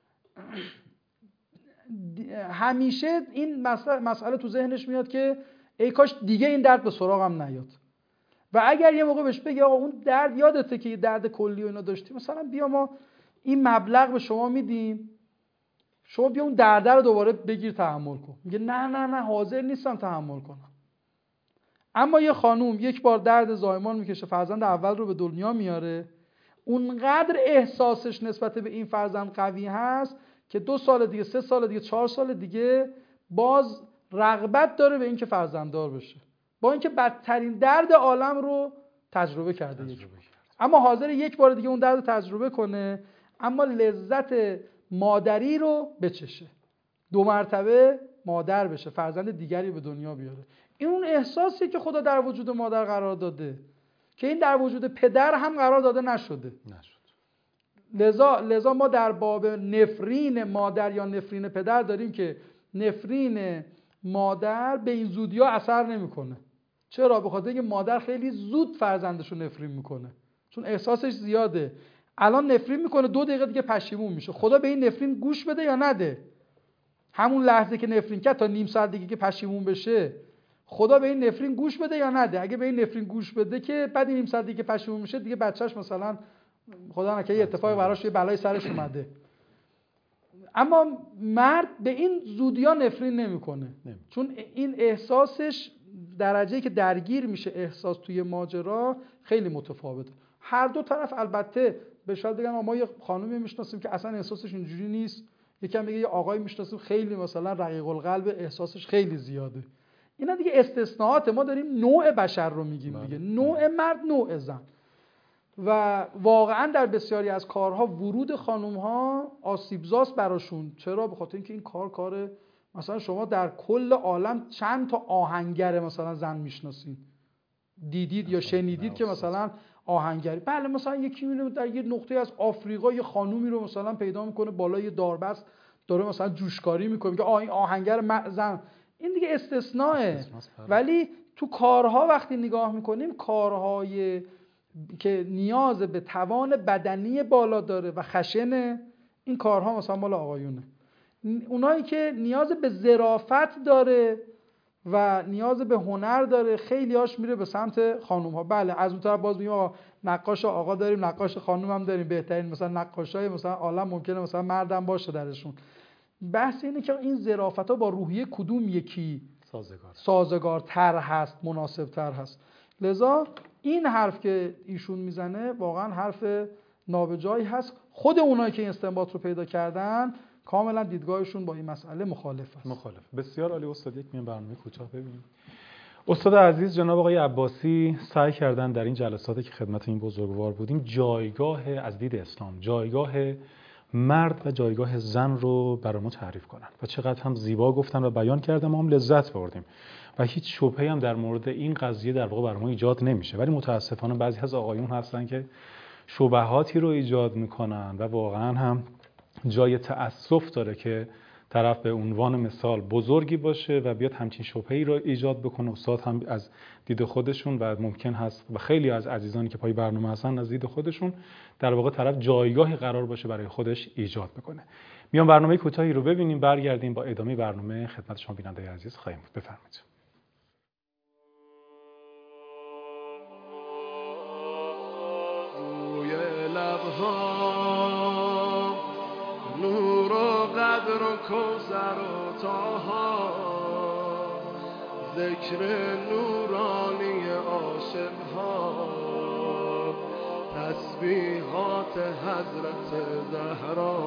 همیشه این مسئله تو ذهنش میاد که ای کاش دیگه این درد به سراغم نیاد. و اگر یه موقع بهش بگه آقا اون درد یادته که یه درد کلی و اینا داشتی، مثلا بیا ما این مبلغ به شما میدیم، شما بیا اون درد رو دوباره بگیر تحمل کن، میگه نه حاضر نیستم تحمل کنم. اما یه خانوم یک بار درد زایمان میکشه، فرزند اول رو به دنیا میاره، اونقدر احساسش نسبت به این فرزند قوی هست که 2 سال دیگه، 3 سال دیگه، 4 سال دیگه باز رغبت داره به این که فرزنددار بشه، با اینکه بدترین درد عالم رو تجربه کرده. اما حاضر یک بار دیگه اون درد رو تجربه کنه، اما لذت مادری رو بچشه، 2 مرتبه مادر بشه، فرزند دیگری به دنیا بیاره. این اون احساسی که خدا در وجود مادر قرار داده که این در وجود پدر هم قرار داده نشد. لذا ما در باب نفرین مادر یا نفرین پدر داریم که نفرین مادر به این زودی‌ها اثر نمیکنه. چرا؟ به خاطر اینکه مادر خیلی زود فرزندش رو نفرین میکنه، چون احساسش زیاده. الان نفرین میکنه، 2 دقیقه دیگه پشیمون میشه. خدا به این نفرین گوش بده یا نده؟ همون لحظه که نفرین کرد تا نیم ساعت دیگه که پشیمون بشه، خدا به این نفرین گوش بده یا نده؟ اگه به این نفرین گوش بده که بعد نیم ساعت دیگه پشیمون میشه، دیگه بچه‌ش مثلا خدا نکنه یه اتفاقی براش، یه بلای سرش اومده. اما مرد به این زودی‌ها نفرین نمیکنه، چون این احساسش درجه‌ای که درگیر میشه احساس توی ماجرا خیلی متفاوته. هر دو طرف البته به شاید بگن ما یه خانومی میشناسیم که اصلا احساسش اینجوری نیست، یکم میگه یه آقایی میشناسیم خیلی مثلا رقیق القلب، احساسش خیلی زیاده. اینا دیگه استثناءات، ما داریم نوع بشر رو میگیم دیگه، نوع مرد نوع زن. و واقعا در بسیاری از کارها ورود خانم‌ها آسیبزاست براشون. چرا؟ به خاطر اینکه این کار مثلا شما در کل عالم چند تا آهنگر مثلا زن میشناسید، دیدید یا شنیدید که مثلا آهنگری؟ بله مثلا یکی میره در یه نقطه از آفریقا یه خانومی رو مثلا پیدا میکنه بالای داربست داره مثلا جوشکاری میکنه، میگه این آهنگر زن. این دیگه استثناءه. ولی تو کارها وقتی نگاه میکنیم، کارهای که نیاز به توان بدنی بالا داره و خشنه، این کارها مثلا مال آقایونه. اونایی که نیاز به ظرافت داره و نیاز به هنر داره، خیلی هاش میره به سمت خانوم ها. بله از اون طرف باز میگیم آقا نقاش آقا داریم، نقاش خانوم هم داریم، بهترین مثلا نقاشای مثلا عالم ممکنه مثلا مردم باشه درشون. بحث اینه که این ظرافت ها با روحیه کدوم یکی سازگارتر هست، مناسبتر هست. لذا این حرف که ایشون میزنه واقعا حرف نابجایی هست. خود اونایی که این استنباط رو پیدا کردن کاملا دیدگاهشون با این مسئله مخالف است.
بسیار عالی استاد. یک برنامه کوتاه ببینیم. استاد عزیز جناب آقای عباسی سعی کردن در این جلساتی که خدمت این بزرگوار بودیم جایگاه از دید اسلام، جایگاه مرد و جایگاه زن رو برای ما تعریف کنن و چقدر هم زیبا گفتن و بیان کردن، ما هم لذت بردیم و هیچ شبهه‌ای هم در مورد این قضیه در واقع برای ما ایجاد نمیشه. ولی متاسفانه بعضی از آقایون هستن که شبهاتی رو ایجاد میکنن و واقعا هم جای تأسف داره که طرف به عنوان مثال بزرگی باشه و بیاد همچین شبهه‌ای رو ایجاد بکنه. استاد هم از دید خودشون و ممکن هست و خیلی از عزیزانی که پای برنامه هستن از دید خودشون در واقع طرف جایگاهی قرار باشه برای خودش ایجاد بکنه. میام برنامه کوتاهی رو ببینیم، برگردیم با ادامه برنامه خدمت شما بیننده عزیز خواهیم بود. بفرمایید.
نور و قدر و کوثر و طاها، ذکر نورانی عاشقها، تسبیحات حضرت زهرا.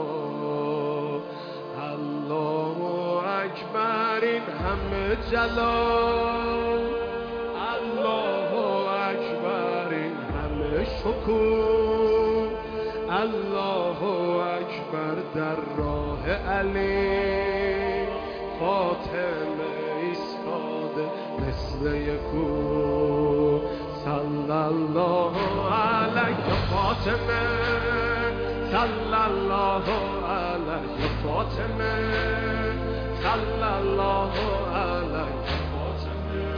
الله اکبر، این همه جلال، الله اکبر، این همه شکوه، الله اکبر در راه علی، فاطمه ایستاده مثل یکو. صلی الله علیه فاطمه، صلی الله علیه فاطمه، صلی الله علیه فاطمه.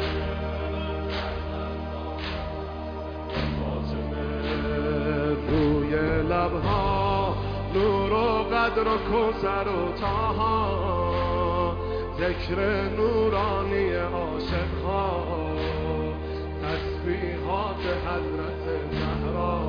روی لبها نور و قدر و کوثر و طاها، ذکر نورانی عاشقها، تسبیحات حضرت زهرا.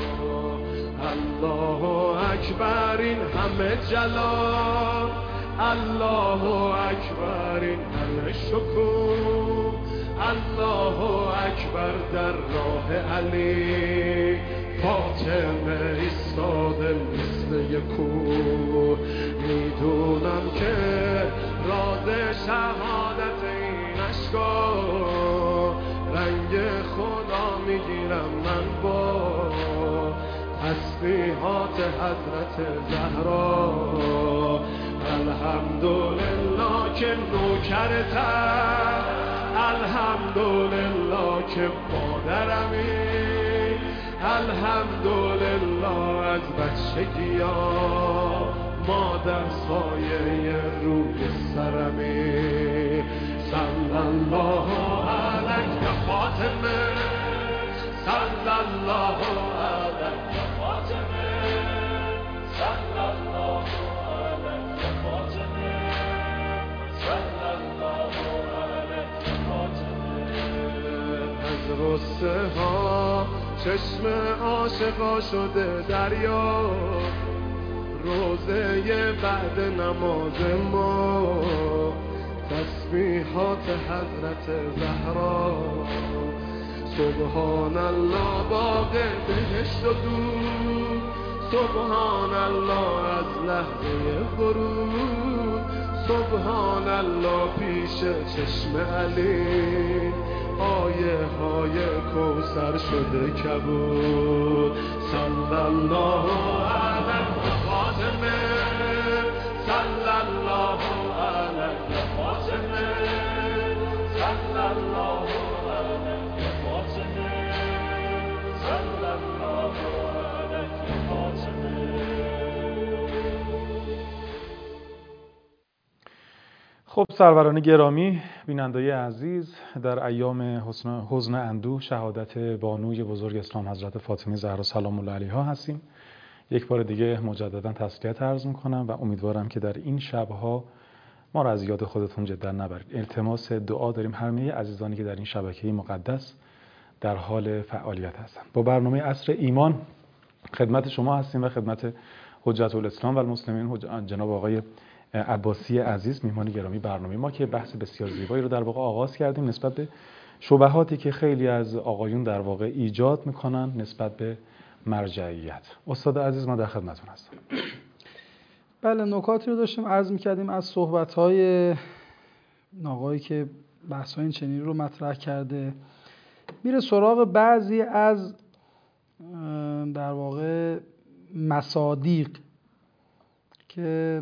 الله اکبر، این همه جلال، الله اکبر، این همه شکوه، الله اکبر در راه علی، فاطمه ایستاده مثل یکو. میدونم که راز شهادت این اشکا، رنگ خدا میگیرم من با تسبیحات حضرت زهرا. الحمدلله که نوکرتم، الحمدلله که مادرمی، الحمدلله از بچگی ها مادر سایه روی سرمی. صلی الله علیه فاطمه، صلی الله علیه فاطمه، صلی الله علیه فاطمه، صلی الله علیه فاطمه. از غصه ها چشم عاشقا شده دریا، روزه بعد نماز ما تسبیحات حضرت زهرا. سبحان الله باغ بهشت و دور، سبحان الله از لحظه ورود، سبحان الله پیش چشم علی، آیه های کوثر شده کبود. صلی الله علی فاطمه، صلی الله علی فاطمه، صلی الله علی فاطمه، صلی الله علی فاطمه.
خب سروران گرامی، بینندای عزیز، در ایام حزن اندوه شهادت بانوی بزرگ اسلام حضرت فاطمه زهرا سلام الله علیها هستیم. یک بار دیگه مجددا تسلیت عرض میکنم و امیدوارم که در این شبها ما را از یاد خودتون جدا نبرید. التماس دعا داریم همه عزیزانی که در این شبکه مقدس در حال فعالیت هستند. با برنامه عصر ایمان خدمت شما هستیم و خدمت حجت الاسلام و المسلمین جناب آقای عباسی عزیز میهمان گرامی برنامه ما که بحث بسیار زیبایی رو در واقع آغاز کردیم نسبت به شبهاتی که خیلی از آقایون در واقع ایجاد میکنن نسبت به مرجعیت. استاد عزیز ما در خدمتتون هستم.
بله، نکاتی رو داشتیم عرض میکردیم از صحبت‌های آقایی که بحث‌های این چنین رو مطرح کرده، میره سراغ بعضی از در واقع مصادیق که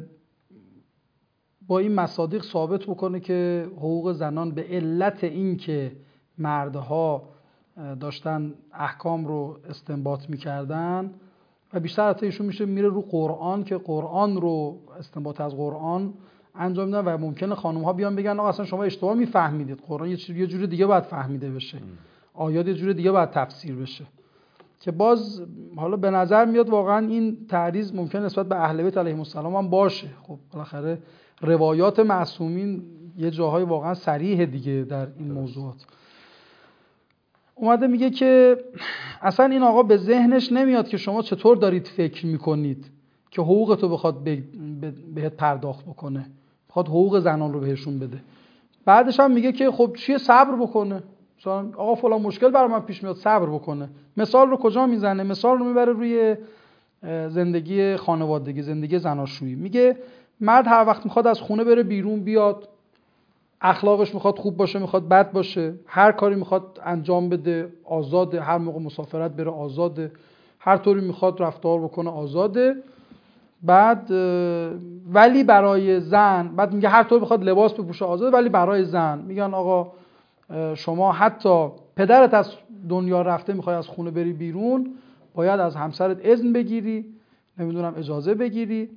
با این مصادیق ثابت بکنه که حقوق زنان به علت این که مردها داشتن احکام رو استنباط میکردن و بیشتر حتی ایشون میره رو قرآن که قرآن رو استنباط از قرآن انجام میدن و ممکنه خانم ها بیان بگن آقا اصلا شما اشتباه میفهمیدید، قرآن یه جور دیگه باید فهمیده بشه، آیات یه جور دیگه باید تفسیر بشه، که باز حالا به نظر میاد واقعا این تعریض ممکن نسبت به اهل بیت علیهم السلام هم باشه. خب بالاخره روایات معصومین یه جاهای واقعا صریحه دیگه در این موضوعات. اومده میگه که اصلا این آقا به ذهنش نمیاد که شما چطور دارید فکر میکنید که حقوقتو بخواد بهت پرداخت بکنه، بخواد حقوق زنان رو بهشون بده. بعدش هم میگه که خب چیه صبر بکنه، مثلا آقا فلان مشکل برای من پیش میاد صبر بکنه. مثال رو کجا میزنه؟ مثال رو میبره روی زندگی خانوادگی، زندگی زناشویی. میگه مرد هر وقت میخواد از خونه بره بیرون بیاد، اخلاقش میخواد خوب باشه میخواد بد باشه، هر کاری میخواد انجام بده آزاده، هر موقع مسافرت بره آزاده، هر طوری میخواد رفتار بکنه آزاده. بعد ولی برای زن، بعد میگه هر طور بخواد لباس بپوشه آزاده، ولی برای زن میگن آقا شما حتی پدرت از دنیا رفته میخوای از خونه بری بیرون باید از همسرت اذن بگیری، نمیدونم اجازه بگیری.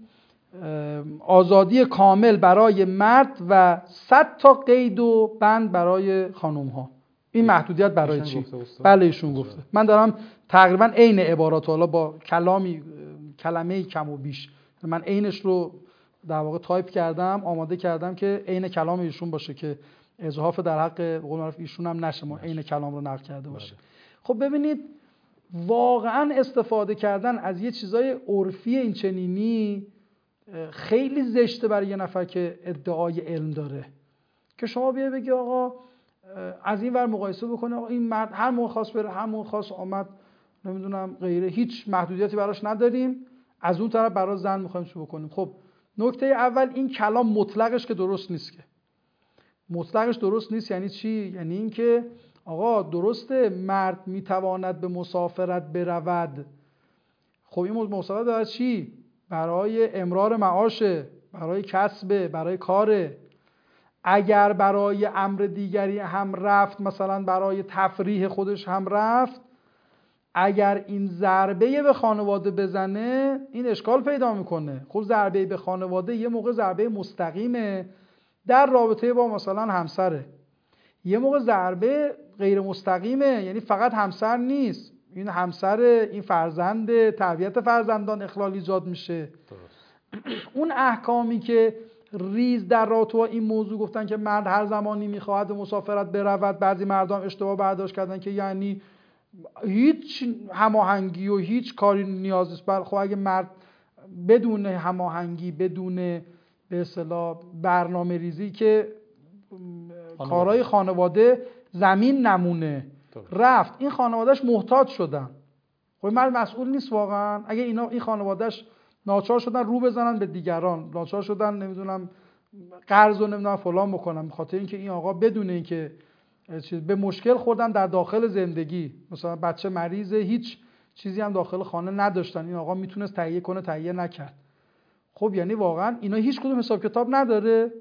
آزادی کامل برای مرد و 100 تا قید و بند برای خانم ها. این محدودیت برای چی؟ بله ایشون گفته. من دارم تقریبا عین عبارات، حالا با کلمه کم و بیش، من عینش رو در واقع تایپ کردم آماده کردم که عین کلام ایشون باشه که اجحاف در حق قول معروف ایشون هم نشه، ما عین کلام رو نقل کرده باشه. خب ببینید واقعا استفاده کردن از یه چیزای عرفی این چنینی خیلی زشته برای یه نفر که ادعای علم داره، که شما بیا بگی آقا از این ور مقایسه بکنه آقا این مرد هر موقع خواست بره هر موقع خواست آمد، نمیدونم غیره، هیچ محدودیتی براش نداریم، از اون طرف برای زن میخوایم چه بکنیم. خب نکته اول این کلام مطلقش که درست نیست، که مطلقش درست نیست. یعنی چی؟ یعنی این که آقا درسته مرد میتواند به مسافرت برود، خب این مسافرت برای چی؟ برای امرار معاشه، برای کسبه، برای کاره. اگر برای امر دیگری هم رفت، مثلا برای تفریح خودش هم رفت، اگر این ضربه به خانواده بزنه این اشکال پیدا میکنه. خب ضربه به خانواده یه موقع ضربه مستقیمه در رابطه با مثلا همسره، یه موقع ضربه غیر مستقیمه، یعنی فقط همسر نیست، این همسر، این فرزند، تربیت فرزندان اخلال ایجاد میشه. اون احکامی که ریز در رابطه با این موضوع گفتن که مرد هر زمانی میخواهد به مسافرت برود، بعضی مردم اشتباه برداشت کردن که یعنی هیچ هماهنگی و هیچ کاری نیاز نیست. خب اگه مرد بدون هماهنگی، بدون به اصطلاح برنامه ریزی که کارهای خانواده زمین نمونه رفت، این خانوادهش محتاج شدن. خب مرد مسئول نیست واقعا؟ اگه این خانوادهش ناچار شدن رو بزنن به دیگران، ناچار شدن نمیدونم قرض و نمیدونم فلان بکنن به خاطر اینکه این آقا بدون اینکه به مشکل خوردن در داخل زندگی، مثلا بچه مریضه، هیچ چیزی هم داخل خانه نداشتن، این آقا میتونست تهیه کنه، تهیه نکرد. خب یعنی واقعا اینا هیچ کدوم حساب کتاب نداره.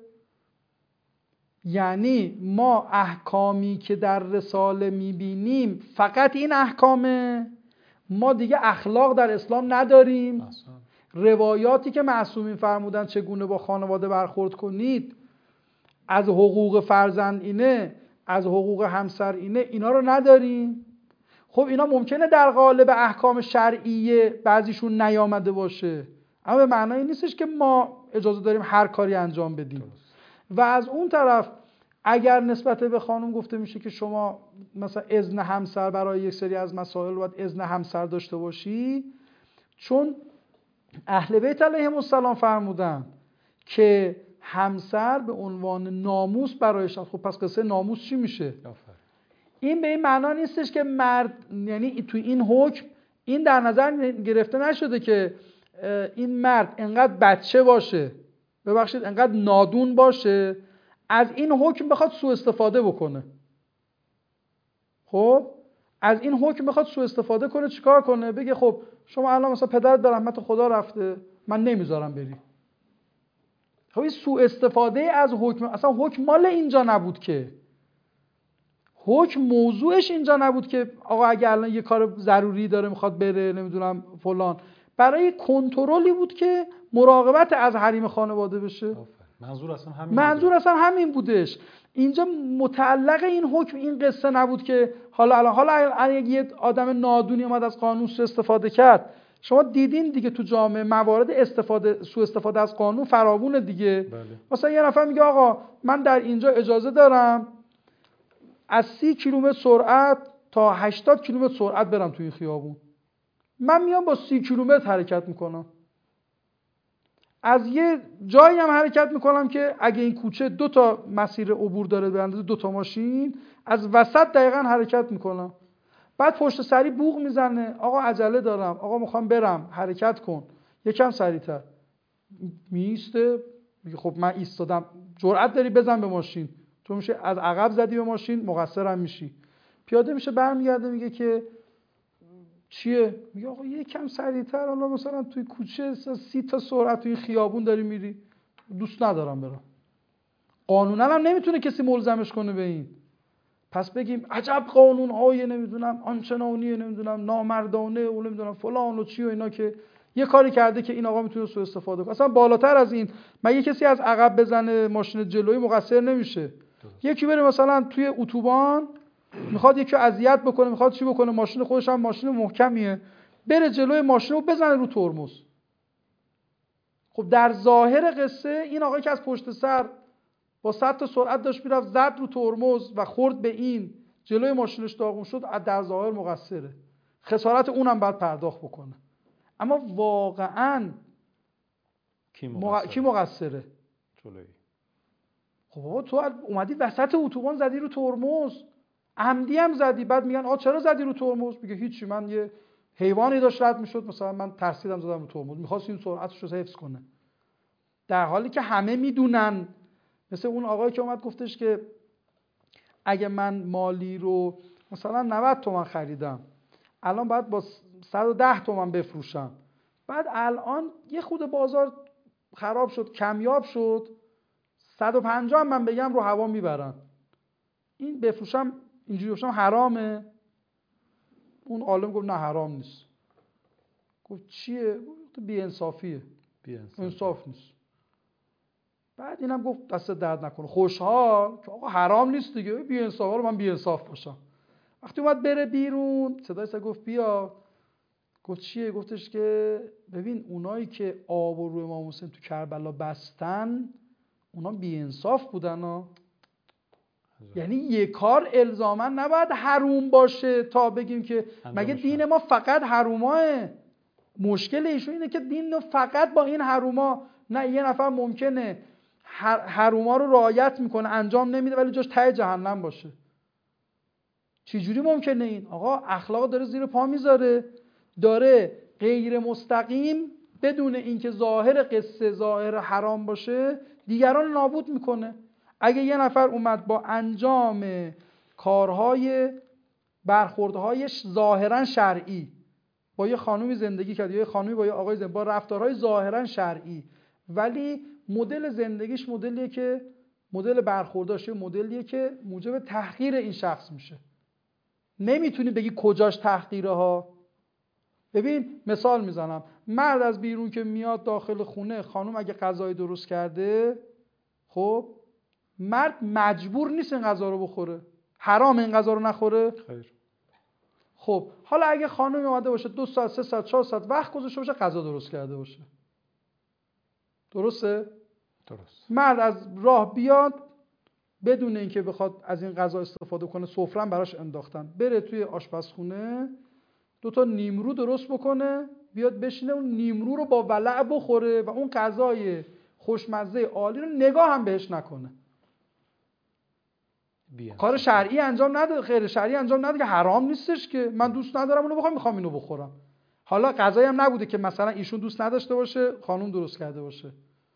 یعنی ما احکامی که در رساله میبینیم فقط این احکامه، ما دیگه اخلاق در اسلام نداریم. روایاتی که معصومین فرمودن چگونه با خانواده برخورد کنید، از حقوق فرزند اینه، از حقوق همسر اینه، اینا رو نداریم. خب اینا ممکنه در قالب احکام شرعیه بعضیشون نیامده باشه، اما به معنای نیستش که ما اجازه داریم هر کاری انجام بدیم. و از اون طرف اگر نسبت به خانم گفته میشه که شما مثلا اذن همسر برای یک سری از مسائل باید اذن همسر داشته باشی، چون اهل بیت علیهم السلام فرمودن که همسر به عنوان ناموس برایش. خب پس قصه ناموس چی میشه؟ این به این معنا نیستش که مرد، یعنی تو این حکم این در نظر گرفته نشده که این مرد انقدر بچه باشه، ببخشید انقدر نادون باشه از این حکم بخواد سوء استفاده بکنه. خب از این حکم بخواد سوء استفاده کنه، چیکار کنه؟ بگه خب شما الان مثلا پدرت به رحمت خدا رفته، من نمیذارم بری. خب این سوء استفاده از حکم، اصلا حکم مال اینجا نبود که، حکم موضوعش اینجا نبود که آقا اگه الان یه کار ضروری داره میخواد بره نمیدونم فلان، برای کنترلی بود که مراقبت از حریم خانواده بشه. منظور اصلا همین بودش. اینجا متعلق این حکم این قصه نبود که حالا یه آدم نادونی اومد از قانون سوء استفاده کرد. شما دیدین دیگه تو جامعه موارد سوء استفاده از قانون فراوونه دیگه. بله. مثلا یه نفر میگه آقا من در اینجا اجازه دارم از 30 کیلومتر سرعت تا 80 کیلومتر سرعت برم توی خیابون، من میام با 30 کیلومتر حرکت میکنم. از یه جایی هم حرکت میکنم که اگه این کوچه 2 تا مسیر عبور داره به اندازه 2 تا ماشین، از وسط دقیقاً حرکت میکنم. بعد پشت سری بوق میزنه، آقا عجله دارم، آقا میخوام برم، حرکت کن، یکم سریعتر. میسته، میگه خب من ایستادم، جرأت داری بزن به ماشین، تو میشه از عقب زدی به ماشین، مقصرم میشی. پیاده میشه برمیگرده میگه که چیه؟ میگه آقا یکم سریعتر، حالا مثلا توی کوچه 30 تا سرعت توی خیابون داری میری، دوست ندارم برم. قانونا هم نمیتونه کسی ملزمش کنه به این. پس بگیم عجب قانون های نمیدونم آنچنانی نمیدونم نامردانه و نمیدونم فلان و چی و اینا که یه کاری کرده که این آقا میتونه سوء استفاده کنه. اصلا بالاتر از این مگه کسی از عقب بزنه ماشین جلویی مقصر نمیشه؟ یکی بره مثلا توی اتوبان میخواد یکی اذیت بکنه، میخواد چی بکنه، ماشین خودش هم ماشین محکمیه، بره جلوی ماشین رو بزنه رو ترمز. خب در ظاهر قصه این آقایی که از پشت سر با 100 تا سرعت داشت میرفت، زد رو ترمز و خورد به این، جلوی ماشینش داغون شد، در ظاهر مقصره، خسارت اونم باید پرداخت بکنه. اما واقعاً کی مقصره؟
جلویی.
خب تو اومدی وسط اتوبان زدی رو ترمز، عمدی هم زدی، بعد میگن آ چرا زدی رو ترمز؟ میگه هیچی، من یه حیوانی داشت رد میشد مثلا، من ترسیدم زدم رو ترمز، میخواست این سرعتش رو حفظ کنه. در حالی که همه میدونن، مثل اون آقایی که اومد گفتش که اگه من مالی رو مثلا 90 تومن خریدم، الان باید با 110 تومن بفروشم، بعد الان یه خود بازار خراب شد، کمیاب شد، 150 من بگم رو هوا میبرن، این بفروشم اینجوری بفروشم حرامه؟ اون عالم گفت نه حرام نیست. گفت چیه؟ گفت بی انصافیه. انصاف نیست. بعد اینم گفت دست درد نکنه، خوشحال که آقا حرام نیست دیگه، بی انصافا رو من بی انصاف باشم. وقتی اومد بره بیرون صدای سر گفت بیا. گفت چیه؟ گفتش که ببین اونایی که آب و روی امام حسین تو کربلا بستن اونا بی انصاف بودن ها. یعنی یک کار الزاما نباید حروم باشه تا بگیم که مگه دین ما فقط حروماه؟ مشکل ایشون اینه که دین فقط با این حروما، نه یه نفر ممکنه حروما رو رعایت میکنه انجام نمیده ولی جاش ته جهنم باشه. چجوری ممکنه این؟ آقا اخلاق داره زیر پا میذاره، داره غیر مستقیم بدون اینکه ظاهر قصه ظاهر حرام باشه دیگران نابود میکنه. اگه یه نفر اومد با انجام کارهای برخوردهای ظاهرا شرعی با یه خانومی زندگی کرد یا یه خانومی با یه آقای زندگی با رفتارهای ظاهرا شرعی ولی مدل زندگیش مدلیه که مدل برخورداش مدلیه که موجب تحقیر این شخص میشه. نمیتونی بگی کجاش تحقیره ها. ببین مثال میزنم، مرد از بیرون که میاد داخل خونه، خانم اگه غذای درست کرده، خب مرد مجبور نیست این غذا رو بخوره. حرام این غذا رو نخوره؟
خیر.
خب حالا اگه خانم اومده باشه 2 ساعت 3 ساعت 4 ساعت وقت گذاشته باشه غذا درست کرده باشه، درسته؟
درست.
مرد از راه بیاد بدون اینکه بخواد از این غذا استفاده کنه، سفره براش انداختن، بره توی آشپزخونه 2 تا نیمرو درست بکنه، بیاد بشینه اون نیمرو رو با ولع بخوره و اون غذای خوشمزه عالی رو نگاه هم بهش نکنه. کار شرعی انجام نده، غیر شرعی انجام نده که حرام نیستش که من دوست ندارم اونو میخوام اینو بخورم. حالا غذایی هم نبوده که مثلا ایشون دوست نداشته باشه خانم درست کرده باشه،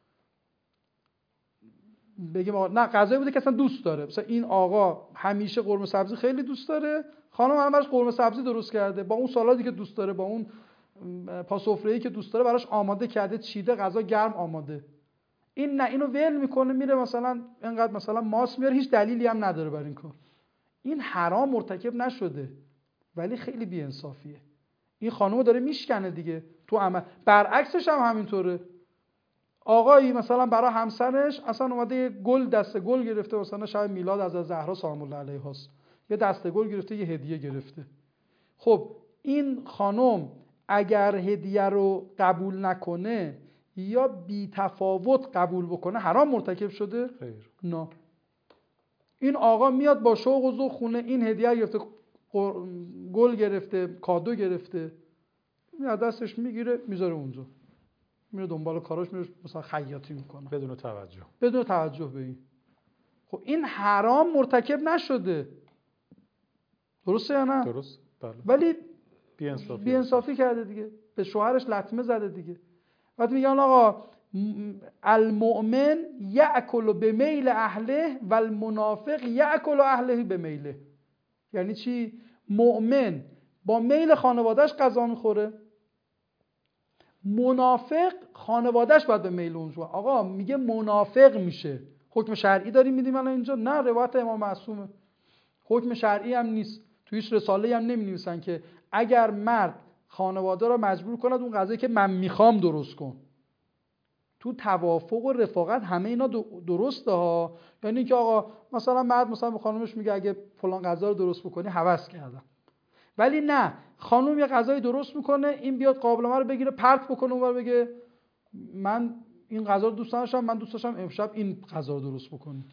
بگیم نه غذایی بوده که اصلا دوست داره، مثلا این آقا همیشه قرمه سبزی خیلی دوست داره، خانم هم براش قرمه سبزی درست کرده با اون سالادی که دوست داره، با اون پاسفره‌ای که دوست داره براش آماده کرده، چیده، غذا گرم آماده. این نه، اینو ول میکنه میره مثلا اینقدر مثلا ماست میاره، هیچ دلیلی هم نداره برای این کار. این حرام مرتکب نشده ولی خیلی بی‌انصافیه. این خانومو داره میشکنه دیگه تو عمل. برعکسش هم همینطوره. آقایی مثلا برای همسرش اصلا اومده یه گل، دسته گل گرفته، مثلا شب میلاد از زهرا سلام الله علیها است، یه دسته گل گرفته، یه هدیه گرفته. خب این خانم اگر هدیه رو قبول نکنه یا بی تفاوت قبول بکنه حرام مرتکب شده؟
خیر.
نه. این آقا میاد با شوق و ذوق خونه، این هدیه گرفته، گل گرفته، کادو گرفته، میاد دستش میگیره میذاره اونجا، میره دنبال کاراش، میره مثلا خیاطی میکنه بدون توجه به این. خب این حرام مرتکب نشده، درسته یا نه؟
درست. بله.
ولی
بی‌انصافی
کرده دیگه، به شوهرش لطمه زده دیگه. بعد میگن آقا المؤمن یأکل بمیل اهله و المنافق یأکل اهله بمیله. یعنی چی؟ مؤمن با میل خانوادهش غذا میخوره، منافق خانوادهش باید به میل اون شو. آقا میگه منافق میشه. حکم شرعی داریم میدیم الان اینجا؟ نه، روایت امام معصومه، حکم شرعی هم نیست. توی هیچ رساله هم نمی‌نویسن که اگر مرد خانواده را مجبور کند اون غذایی که من میخوام درست کن. تو توافق و رفاقت همه اینا درسته ها. یعنی که آقا مثلا مرد مثلا به خانومش میگه اگه فلان غذا رو درست بکنی هوس کردم، ولی نه، خانوم یه غذایی درست میکنه، این بیاد قابلمه رو بگیره پرت بکنه اونور بگه من این غذا رو دوست نداشتم، من دوست داشتم امشب این غذا رو درست بکنید.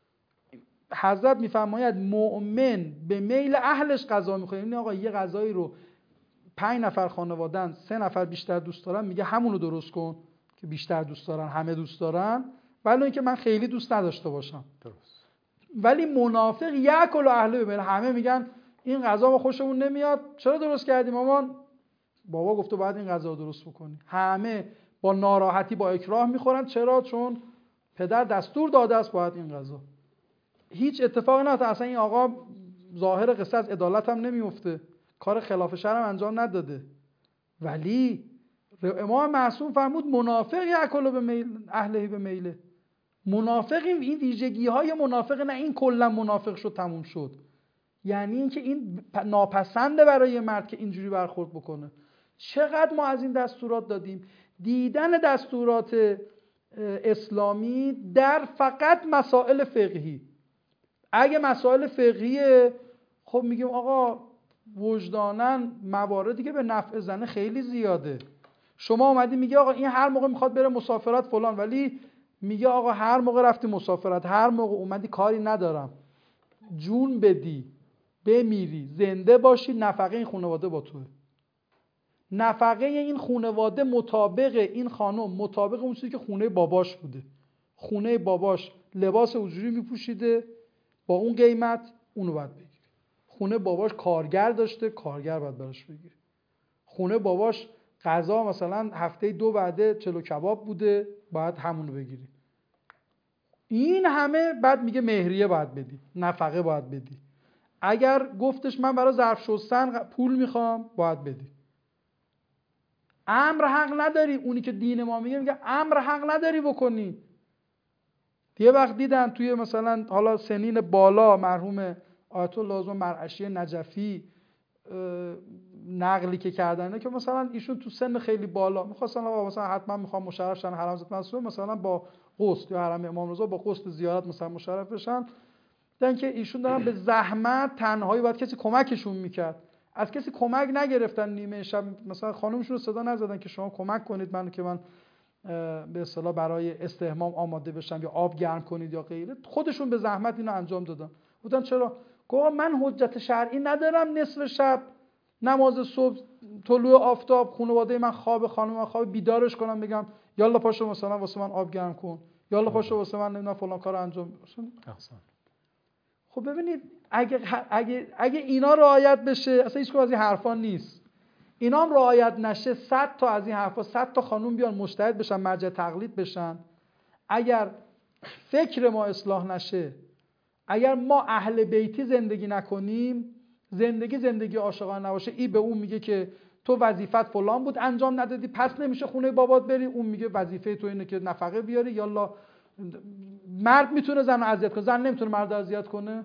حضرت میفرماید مؤمن به میل اهلش غذا میخوره. این آقا یه غذایی رو 5 نفر خانواده‌اند، 3 نفر بیشتر دوست دارن، میگه همون رو درست کن که بیشتر دوست دارن، همه دوست دارن، ولی اینکه من خیلی دوست نداشته باشم.
درست.
ولی منافق یأکل اهله بمیله، همه میگن این غذا ما خوشمون نمیاد، چرا درست کردی مامان؟ بابا گفته باید این غذا رو درست بکنی. همه با ناراحتی با اکراه میخورن. چرا؟ چون پدر دستور داده است باید این غذا. هیچ اتفاقی نمیفته. اصلا این آقا ظاهر قصه از عدالت هم نمیفته، کار خلاف شرع هم انجام نداده، ولی امام معصوم فرمود منافق یأکل به اهله به میله. منافق این ویژگی های منافق، نه این کلا منافق شد تموم شد. یعنی اینکه این ناپسنده برای مرد که اینجوری برخورد بکنه. چقدر ما از این دستورات دادیم. دیدن دستورات اسلامی در فقط مسائل فقهی. اگه مسائل فقهیه خب میگیم آقا وجداناً مواردی که به نفع زنه خیلی زیاده. شما اومدی میگه آقا این هر موقع میخواد بره مسافرت فلان، ولی میگه آقا هر موقع رفتی مسافرت، هر موقع اومدی کاری ندارم، جون بدی بمیری زنده باشی، نفقه این خانواده با توه. نفقه این خانواده مطابق این خانم مطابق اون چیزی که خونه باباش بوده. خونه باباش لباس حضوری میپوشیده با اون قیمت، اونو باید بگیری. خونه باباش کارگر داشته، کارگر باید براش بگیری. خونه باباش غذا مثلا هفته 2 بعده چلو کباب بوده، باید همونو بگیری. این همه بعد میگه مهریه باید بدی، نفقه باید بدی. اگر گفتش من برای ظرف شستن پول میخوام، باید بدی. امر حق نداری، اونی که دین ما میگه امر حق نداری بکنی. یه وقت دیدن توی مثلا حالا سنین بالا مرحوم آیت الله اعظم مرعشی نجفی نقلی که کردن که مثلا ایشون تو سن خیلی بالا می‌خواستن مثلا حتما می‌خوام مشرف شن حرم حضرت منصور، مثلا با غسل یا حرم امام رضا با غسل زیارت مثلا مشرف بشن، دیدن که ایشون دارن به زحمت تنهایی باید کسی کمکشون میکرد، از کسی کمک نگرفتن. نیمه شب مثلا خانمشون رو صدا نزدن که شما کمک کنید من که من به اصطلاح برای استحمام آماده بشم یا آب گرم کنید یا غیره. خودشون به زحمت اینو انجام دادن. گفتن چرا؟ گفت من حجت شرعی ندارم نصف شب نماز صبح طلوع آفتاب خانواده من خواب، خانم من خواب، بیدارش کنم بگم یالا پاشو مثلا واسه من آب گرم کن، یالا پاشو واسه من نمیدونم فلان کارو انجام بده. خب ببینید اگه اینا رعایت بشه، اصلا هیچ کدوم از این حرفا نیست، اینا هم رعایت نشه، 100 تا از این حرفا 100 تا خانوم بیان مجتهد بشن، مرجع تقلید بشن. اگر فکر ما اصلاح نشه، اگر ما اهل بیتی زندگی نکنیم، زندگی عاشقانه نباشه، این به اون میگه که تو وظیفت فلان بود انجام ندادی پس نمیشه خونه بابات بری، اون میگه وظیفه تو اینه که نفقه بیاری. یالا مرد میتونه زن رو اذیت کنه، زن نمیتونه مرد رو اذیت کنه؟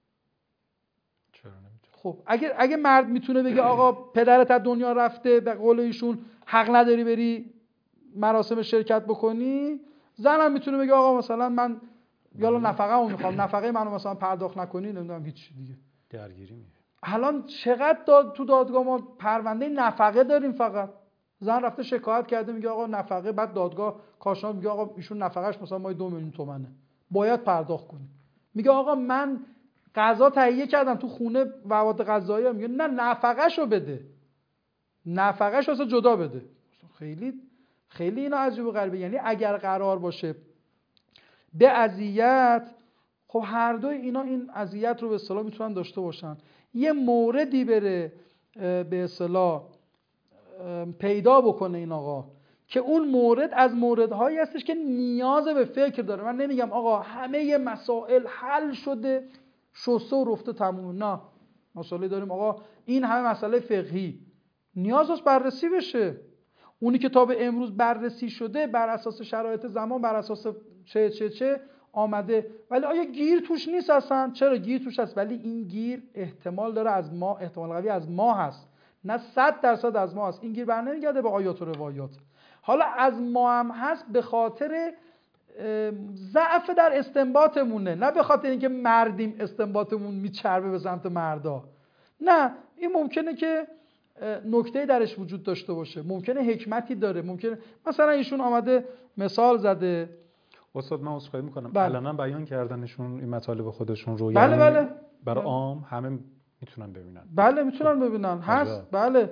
چرا نمیتونه؟
خب اگه مرد میتونه بگه آقا پدرت از دنیا رفته، به قول ایشون حق نداری بری مراسم شرکت بکنی، زن هم میتونه بگه آقا مثلا من یالا نفقه اون میخوام، نفقه منو مثلا پرداخت نکنی، نمیدونم هیچ دیگه
درگیری میشه.
الان چقدر تو دادگاه ما پرونده نفقه داریم، فقط زن رفته شکایت کرده میگه آقا نفقه، بعد دادگاه کارشناس میگه آقا ایشون نفقهش مثلا مای 2 میلیون تومنه باید پرداخت کنی. میگه آقا من غذا تهیه کردم تو خونه مواد غذایی، میگه نه نفقهشو بده، نفقهشو اصلا جدا بده. خیلی اینا عجیب و غریبه. یعنی اگر قرار باشه به اذیت، خب هر دوی اینا این اذیت رو به اصطلاح میتونن داشته باشن. یه موردی بره به اصطلاح پیدا بکنه این آقا که اون مورد از موردهایی هستش که نیاز به فکر داره. من نمیگم آقا همه مسائل حل شده شسته و رفته تموم، نه، مسائلی داریم آقا این همه مسئله فقهی نیاز هست بررسی بشه. اونی که تا به امروز بررسی شده بر اساس شرایط زمان، بر اساس چه آمده، ولی آیا گیر توش نیست اصلا؟ چرا گیر توش هست، ولی این گیر احتمال داره از ما، احتمال قوی از ما هست، نه 100% از ما هست. این گیر برنمیگرده به آیات و روایات. حالا از ما هم هست به خاطر ضعف در استنباطمونه، نه به خاطر اینکه مردیم استنباطمون میچربه به سمت مردا. نه، این ممکنه که نکته درش وجود داشته باشه، ممکنه حکمتی داره، ممکنه مثلا ایشون آمده مثال زده.
استاد من عذرخواهی میکنم،
بله.
علنا بیان کردنشون این مطالب خودشون رو،
بله
یعنی
بله
برای عام همه میتونن ببینن.
بله میتونن ببینن، هست. بله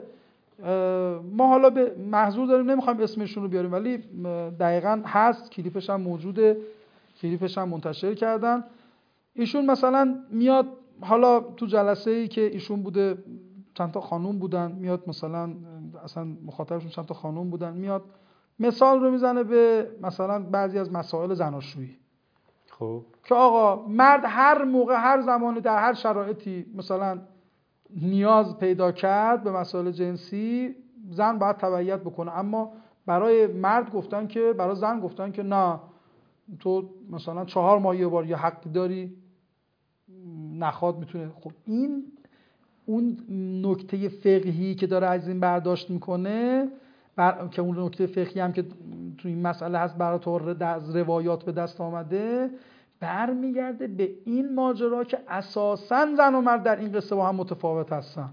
ما حالا به محضور داریم نمیخوایم اسمشون رو بیاریم، ولی دقیقاً هست، کلیپش هم موجوده، کلیپش هم منتشر کردن. ایشون مثلا میاد حالا تو جلسه‌ای که ایشون بوده چند تا خانوم بودن، میاد مثلا اصلا مخاطبشون چند تا خانوم بودن، میاد مثال رو میزنه به مثلا بعضی از مسائل زناشویی.
خب
که آقا مرد هر موقع هر زمانی در هر شرایطی مثلا نیاز پیدا کرد به مسائل جنسی، زن باید تبعیت بکنه، اما برای مرد گفتن که، برای زن گفتن که نه، تو مثلا 4 ماه یه بار یه حقی داری، نخواد میتونه. خب این اون نکته فقهی که داره از این برداشت میکنه، که اون نکته فقهی هم که تو این مسئله هست برای از روایات به دست آمده، برمیگرده به این ماجرا که اساساً زن و مرد در این قصه با هم متفاوت هستن.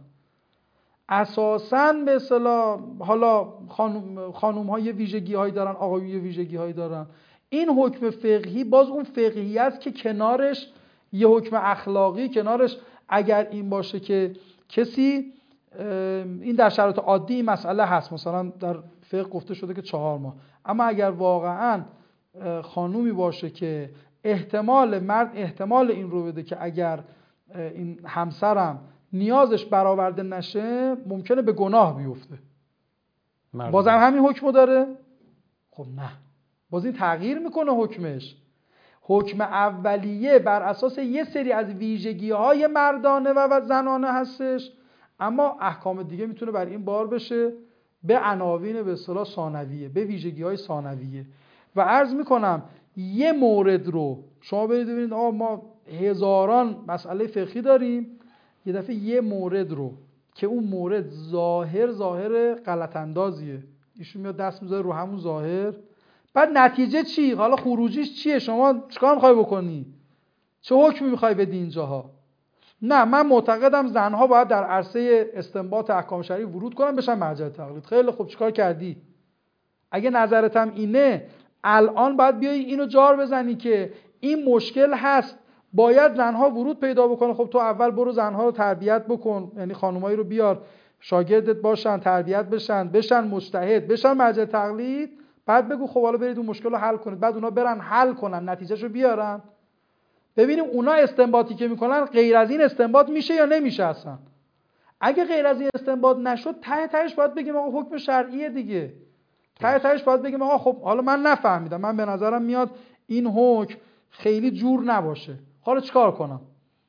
اساساً به اصطلاح حالا خانوم ها یه ویژگی هایی دارن، آقایون یه ویژگی هایی دارن. این حکم فقهی باز اون فقهی است که کنارش یه حکم اخلاقی، کنارش اگر این باشه که کسی این در شرایط عادی مسئله هست، مثلا در فقه گفته شده که 4 ماه، اما اگر واقعاً خانومی باشه که مرد احتمال این رو بده که اگر این همسرم نیازش برآورده نشه ممکنه به گناه بیفته، بازم همین حکمو داره؟ خب نه، باز این تغییر میکنه حکمش. حکم اولیه بر اساس یه سری از ویژگی‌های مردانه و زنانه هستش، اما احکام دیگه میتونه بر این بار بشه به عناوین به اصطلاح ثانویه، به ویژگی‌های ثانویه. و عرض میکنم یه مورد رو شما برید ببینید ما هزاران مسئله فقهی داریم، یه دفعه یه مورد رو که اون مورد ظاهر غلط اندازیه، ایشون میاد دست میذاره رو همون ظاهر، بعد نتیجه چی؟ حالا خروجیش چیه؟ شما چیکار میخوای بکنی؟ چه حکمی میخوای بدی اینجاها؟ نه، من معتقدم زنها باید در عرصه استنباط احکام شرعی ورود کنن، بشن مرجع تقلید. خیلی خوب، چیکار کردی؟ اگه نظرت هم اینه، الان باید بیای اینو جار بزنی که این مشکل هست، باید زنها ورود پیدا بکنه. خب تو اول برو زنها رو تربیت بکن، یعنی خانمایی رو بیار شاگردت باشن، تربیت بشن مجتهد، بشن مرجع تقلید، بعد بگو خب حالا برید اون مشکل رو حل کنید، بعد اونا برن حل کنن، نتیجهشو بیارن، ببینیم اونا استنباطی که میکنن غیر از این استنباط میشه یا نمیشه اصلا. اگه غیر از این استنباط نشد، تهش باید بگیم آقا حکم شرعیه دیگه. تهش باید بگیم آقا خب حالا من نفهمیدم، من به نظرم میاد این حکم خیلی جور نباشه، حالا چیکار کنم؟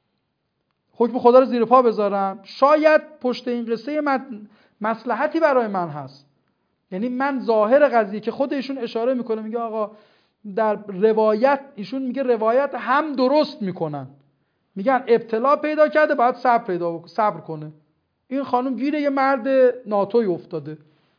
حکم خدا رو زیر پا بذارم؟ شاید پشت این قصه مصلحتی برای من هست. یعنی من ظاهر قضیه که خود ایشون اشاره میکنه، میگه آقا در روایت، ایشون میگه روایت هم درست میکنن، میگن ابتلا پیدا کرده باید صبر کنه. این خانم گیر یه مرد ناتوی افتاده،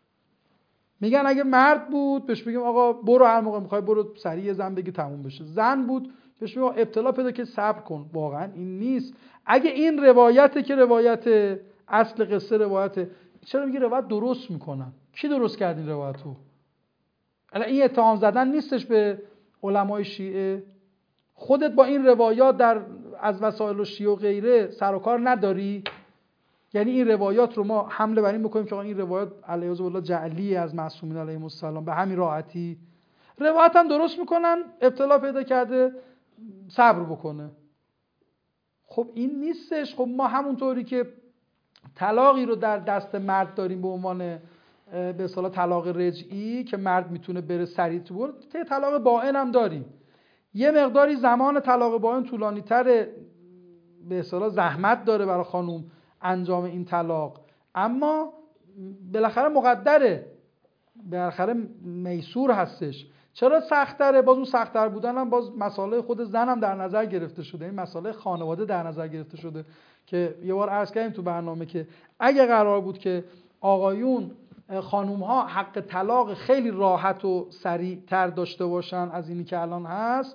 میگن اگه مرد بود بهش بگیم آقا برو، هر موقع میخوای برو سریع زن بگی تموم بشه. زن بود بهش میگم ابتلا پیدا که صبر کن. واقعا این نیست. اگه این روایته که روایت اصل قصه روایته، چرا میگه روایت درست میکنن؟ کی درست کرد این روایتو؟ الان این اتهام زدن نیستش به علمای شیعه؟ خودت با این روایات از وسائل شیعه و غیره سر و کار نداری؟ یعنی این روایات رو ما حمله بر این بکنیم که این روایات علیه الله جعلی از معصومین علیهم السلام به همین راحتی؟ روایت هم درست میکنن، ابتلا پیدا کرده صبر بکنه. خب این نیستش. خب ما همونطوری که طلاقی رو در دست مرد داریم به عنوان به اصطلاح طلاق رجعی که مرد میتونه بره سریع تو برد، طلاق بائن هم داریم. یه مقداری زمان طلاق بائن طولانی تر، به اصطلاح زحمت داره برای خانوم انجام این طلاق، اما بالاخره مقدره، بالاخره میسور هستش. چرا سخت‌تره؟ باز اون سخت‌تر بودن هم باز مسائل خود زن هم در نظر گرفته شده، این مسائل خانواده در نظر گرفته شده که یه بار عرض کردیم تو برنامه که اگه قرار بود که آقایون خانوم‌ها حق طلاق خیلی راحت و سریع‌تر داشته باشن از اینی که الان هست،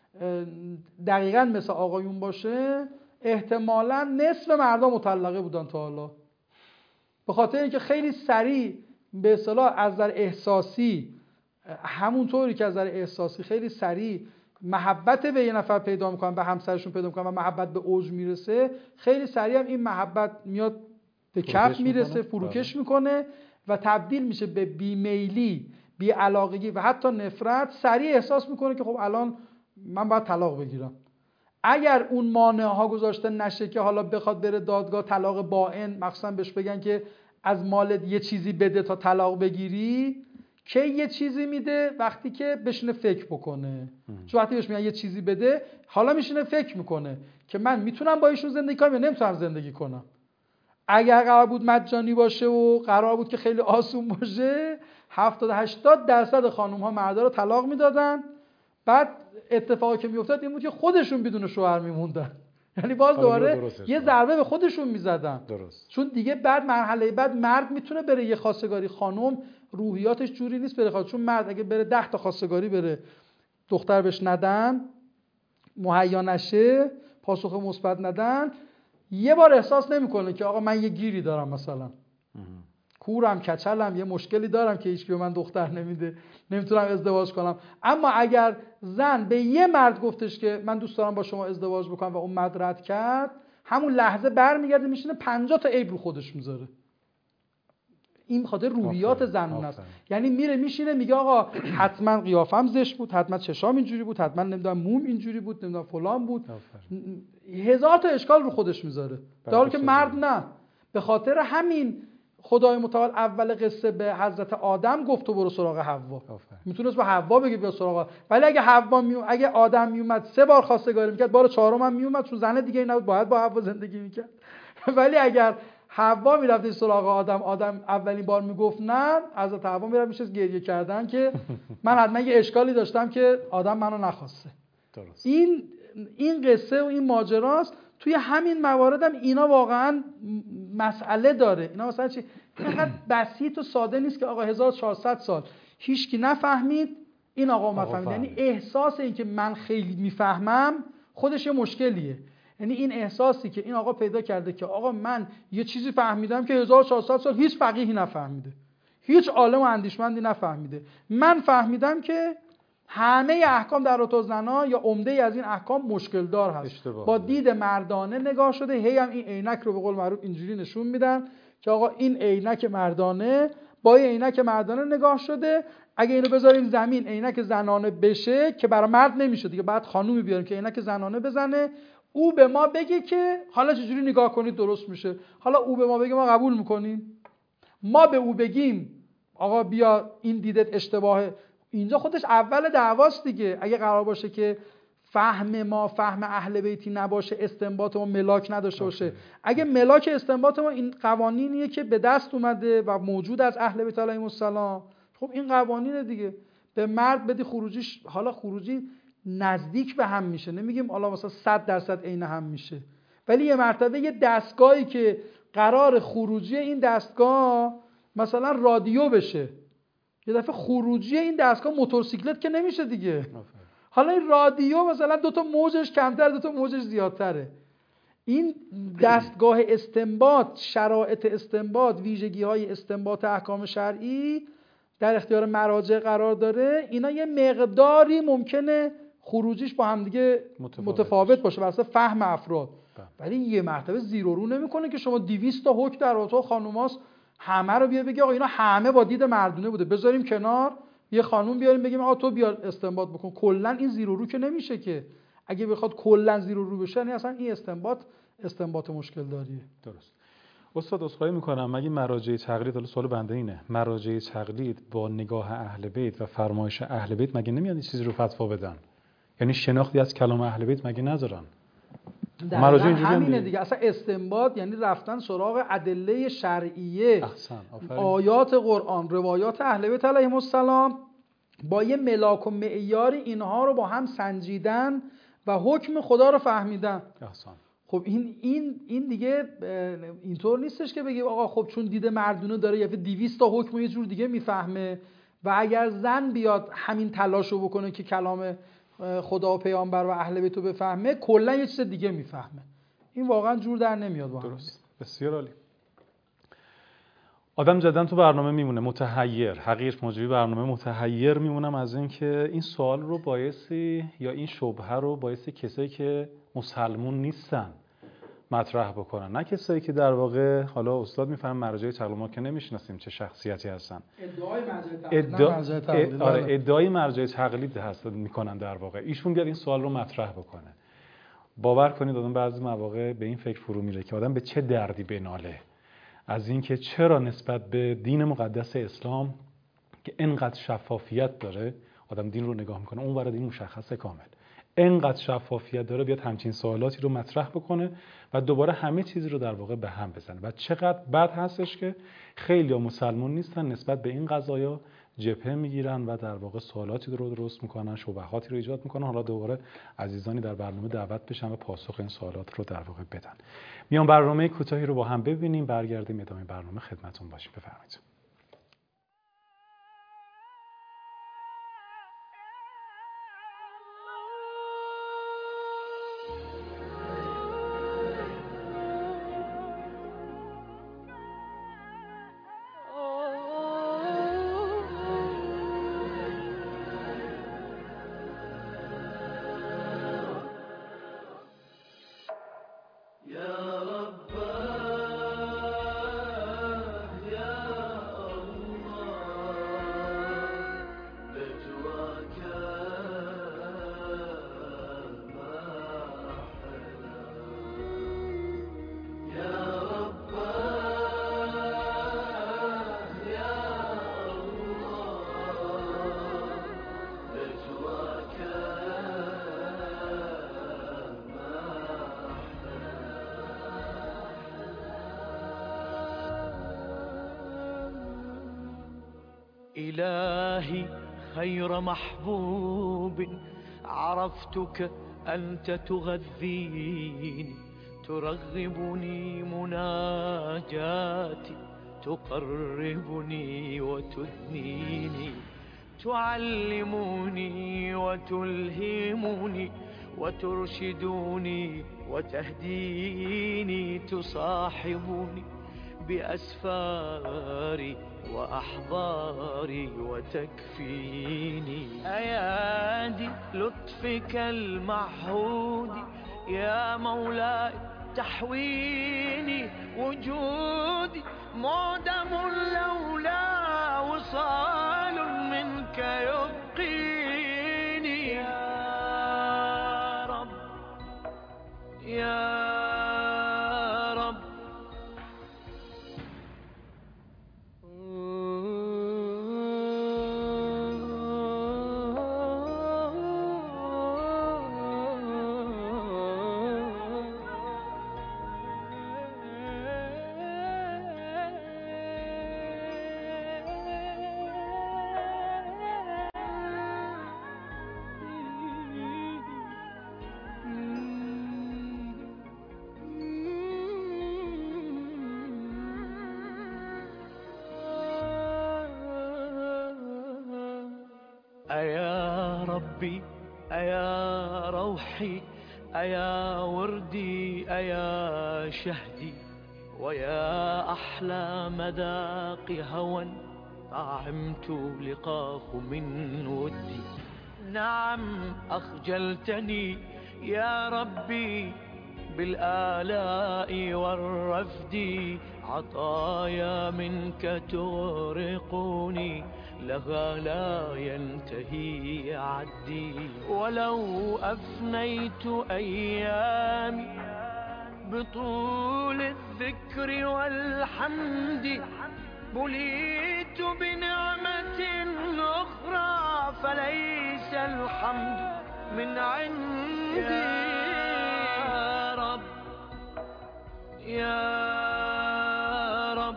دقیقاً مثل آقایون باشه، احتمالاً نصف مردم مطلقه بودن تا حالا. به خاطر اینکه خیلی سریع به اصطلاح از نظر احساسی، همونطوری که از نظر احساسی خیلی سریع محبت به یه نفر پیدا میکنن، به همسرشون پیدا میکنن و محبت به اوج میرسه، خیلی سریع هم این محبت میاد به کف میرسه، فروکش میکنه و تبدیل میشه به بیمیلی، بیعلاقگی و حتی نفرت. سریع احساس میکنه که خب الان من باید طلاق بگیرم. اگر اون مانع ها گذاشته نشه که حالا بخواد بره دادگاه طلاق بائن، مخصوصا بهش بگن که از مالت یه چیزی بده تا طلاق بگیری، که یه چیزی میده وقتی که بشینه فکر بکنه. چون وقتی بهش میگن یه چیزی بده، حالا میشینه فکر میکنه که من میتونم با ایشون زندگی کنم یا نمیتونم زندگی کنم. اگر قرار بود مجانی باشه و قرار بود که خیلی آسون باشه، 70-80% خانم ها مردا رو طلاق میدادن، بعد اتفاقی که میافتاد این بود که خودشون بدون شوهر میموندن. یعنی باز دوباره یه ضربه به خودشون میزدن. چون دیگه بعد مرحله بعد مرد میتونه بره یه خواستگاری، خانم روحیاتش جوری نیست بره چون مرد اگه بره 10 تا خواستگاری بره، دختر بهش ندن، مهیا نشه، پاسخ مثبت ندن، یه بار احساس نمیکنه که آقا من یه گیری دارم، مثلا کورم، کچلم، یه مشکلی دارم که هیچکی به من دختر نمیده، نمیتونم ازدواج کنم. اما اگر زن به یه مرد گفتش که من دوست دارم با شما ازدواج بکنم و اون مرد رد کرد، همون لحظه برمیگرده میشینه 50 تا عیب رو خودش میذاره. این خاطر روحیات زنونه است. یعنی میره میشینه میگه آقا حتما قیافم زشت بود، حتما چشام اینجوری بود، حتما نمیدونم موم اینجوری بود، نمیدونم فلان بود، هزار تا اشکال رو خودش میذاره، در حالی که مرد نه. به خاطر همین خدای متعال اول قصه به حضرت آدم گفت تو برو سراغ حوا. میتونست به حوا بگه بیا سراغ، ولی اگه آدم میومد 3 بار خواستگاری میکرد، بار 4م هم میومد، چون زن دیگه نبود، باید با حوا زندگی میکرد. ولی اگر حوا میرفت سراغ آدم اولین بار میگفت نه، حضرت حوا میرفت میشه گریه کردن که من حتما یه اشکالی داشتم که آدم منو نخواسته.
درست.
این قصه و این ماجراست. توی همین موارد هم اینا واقعا مسئله داره. اینا مثلا چی؟ اینقدر بسیط و ساده نیست که آقا 1400 سال هیچکی نفهمید، این آقا فهمید. یعنی احساس این که من خیلی میفهمم خودش یه مشکلیه. یعنی این احساسی که این آقا پیدا کرده که آقا من یه چیزی فهمیدم که 1400 سال هیچ فقیهی نفهمیده، هیچ عالم و اندیشمندی نفهمیده. من فهمیدم که همه احکام در رابطه با زنا یا عمده از این احکام مشکل دار هست، با دید مردانه نگاه شده. هی هم این عینک رو به قول معروف اینجوری نشون میدن که آقا این عینک مردانه با این عینک مردانه نگاه شده، اگه اینو بذاریم زمین عینک زنانه بشه که برای مرد نمیشه دیگه، بعد خانومی بیاریم که عینک زنانه بزنه، او به ما بگه که حالا چجوری نگاه کنید درست میشه. حالا او به ما بگه ما قبول میکنیم، ما به او بگیم آقا بیا این دیدت اشتباهه. اینجا خودش اول دعواست دیگه. اگه قرار باشه که فهم ما فهم اهل بیتی نباشه، استنباط ما ملاک نداشته باشه، اگه ملاک استنباط ما این قوانینیه که به دست اومده و موجود از اهل بیت علیهم السلام، خب این قوانینه دیگه. به مرد بدی خروجیش، حالا خروجی نزدیک به هم میشه، نمیگیم حالا مثلا 100% عین هم میشه، ولی یه مرتبه یه دستگاهی که قرار خروجی این دستگاه مثلا رادیو بشه، یه دفعه خروجی این دستگاه موتورسیکلت که نمیشه دیگه. حالا این رادیو مثلا 2 تا موجش کمتر 2 تا موجش زیادتره. این دستگاه استنباط، شرایط استنباط، ویژگی‌های استنباط احکام شرعی در اختیار مراجع قرار داره. اینا یه مقداری ممکنه خروجیش با هم دیگه متفاوت باشه واسه فهم افراد، ولی یه مرتبه زیر و رو نمیکنه که شما 200 تا حکم در رابطه با خانوماست همه رو بیا بگی آقا اینا همه با دید مردونه بوده، بذاریم کنار، یه خانوم بیاریم بگیم آقا تو بیا استنباط بکن. کلا این زیر و رو که نمیشه که. اگه بخواد کلا زیر و رو بشه یعنی اصلا این استنباط مشکل داریه.
درست. استاد عذرخواهی میکنم، مگه مراجع تقلید، حالا سوال بنده اینه، مراجع تقلید با نگاه اهل بیت و فرمایش اهل بیت مگه نمیاد این چیزی رو فتوا بدن؟ یعنی شناختی از کلام اهل بیت مگه ندارن؟
مراجع همینه دیگه. اصلا استنباط یعنی رفتن سراغ ادله شرعیه، آیات قرآن، روایات اهل بیت علیهم السلام، با یه ملاک و معیاری اینها رو با هم سنجیدن و حکم خدا رو فهمیدن. خب این دیگه اینطور نیستش که بگیم آقا خب چون دید مردونه داره یا 200 تا حکم یه جور دیگه میفهمه و اگر زن بیاد همین تلاشو بکنه که کلام خدا و پیامبر و اهل بیت رو بفهمه، کلا یه چیز دیگه میفهمه. این واقعا جور در نمیاد با هم.
درست. بسیار عالی. آدم جدن تو برنامه میمونه متحیر، حقیر موجبی برنامه متحیر میمونم از این که این سوال رو بایستی یا این شبهه رو بایستی کسایی که مسلمون نیستن مطرح بکنن، نه کسایی که در واقع حالا استاد میفهم مراجع تقلید ما که نمیشناسیم چه شخصیتی هستن، ادعای مرجع تقلید هست میکنن در واقع. ایشون بیاد این سوال رو مطرح بکنه. باور کنید آدم بعضی مواقع به این فکر فرو میره که آدم به چه دردی بناله از اینکه چرا نسبت به دین مقدس اسلام که انقدر شفافیت داره، آدم دین رو نگاه میکنه اون ور دین مشخصه کامل، انقدر شفافیت داره، بیاد همچین سوالاتی رو مطرح بکنه و دوباره همه چیزی رو در واقع به هم بزنه. و چقدر بد هستش که خیلی مسلمون نیستن نسبت به این قضایا جبهه میگیرن و در واقع سوالاتی رو درست میکنن، شبهاتی رو ایجاد میکنن. حالا دوباره عزیزانی در برنامه دعوت بشن و پاسخ این سوالات رو در واقع بدن. میام برنامه کوتاهی رو با هم ببینیم، برگردیم ادامه برنامه خدمتتون باشیم. بفرمایید.
إلهي خير محبوب عرفتك أنت تغذيني، ترغبني مناجاتي، تقربني وتدنيني، تعلمني وتلهمني وترشدني وتهديني، تصاحبني بأسفاري وأحضاري وتكفيني. أيادي لطفك المعهود يا مولاي تحويني، وجودي معدم لولا وصال منك يبقيني. يا رب يا رب أيا ربي أيا روحي أيا وردي أيا شهدي، ويا أحلى مذاق هوى طعمت لقاه من ودي. نعم أخجلتني يا ربي بالآلاء والرفد، عطايا منك تغرقني لها لا ينتهي عدي. ولو أفنيت أيامي بطول الذكر والحمد، بليت بنعمة أخرى فليس الحمد من عندي. يا رب يا رب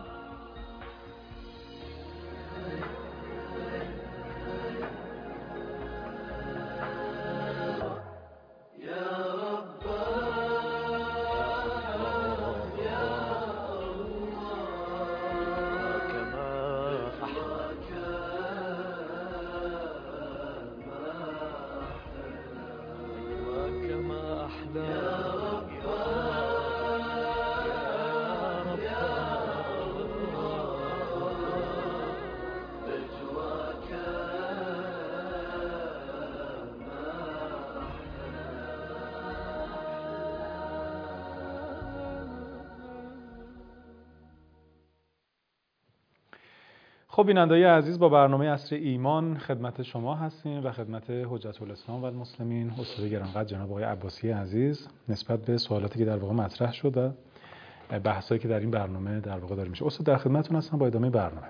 خب بیننده‌های عزیز، با برنامه عصر ایمان خدمت شما هستیم و خدمت حجت الاسلام و المسلمین استاد گرانقدر جناب آقای عباسی عزیز نسبت به سوالاتی که در واقع مطرح شد و بحثایی که در این برنامه در واقع داره میشه. استاد در خدمتتون هستم با ادامه برنامه.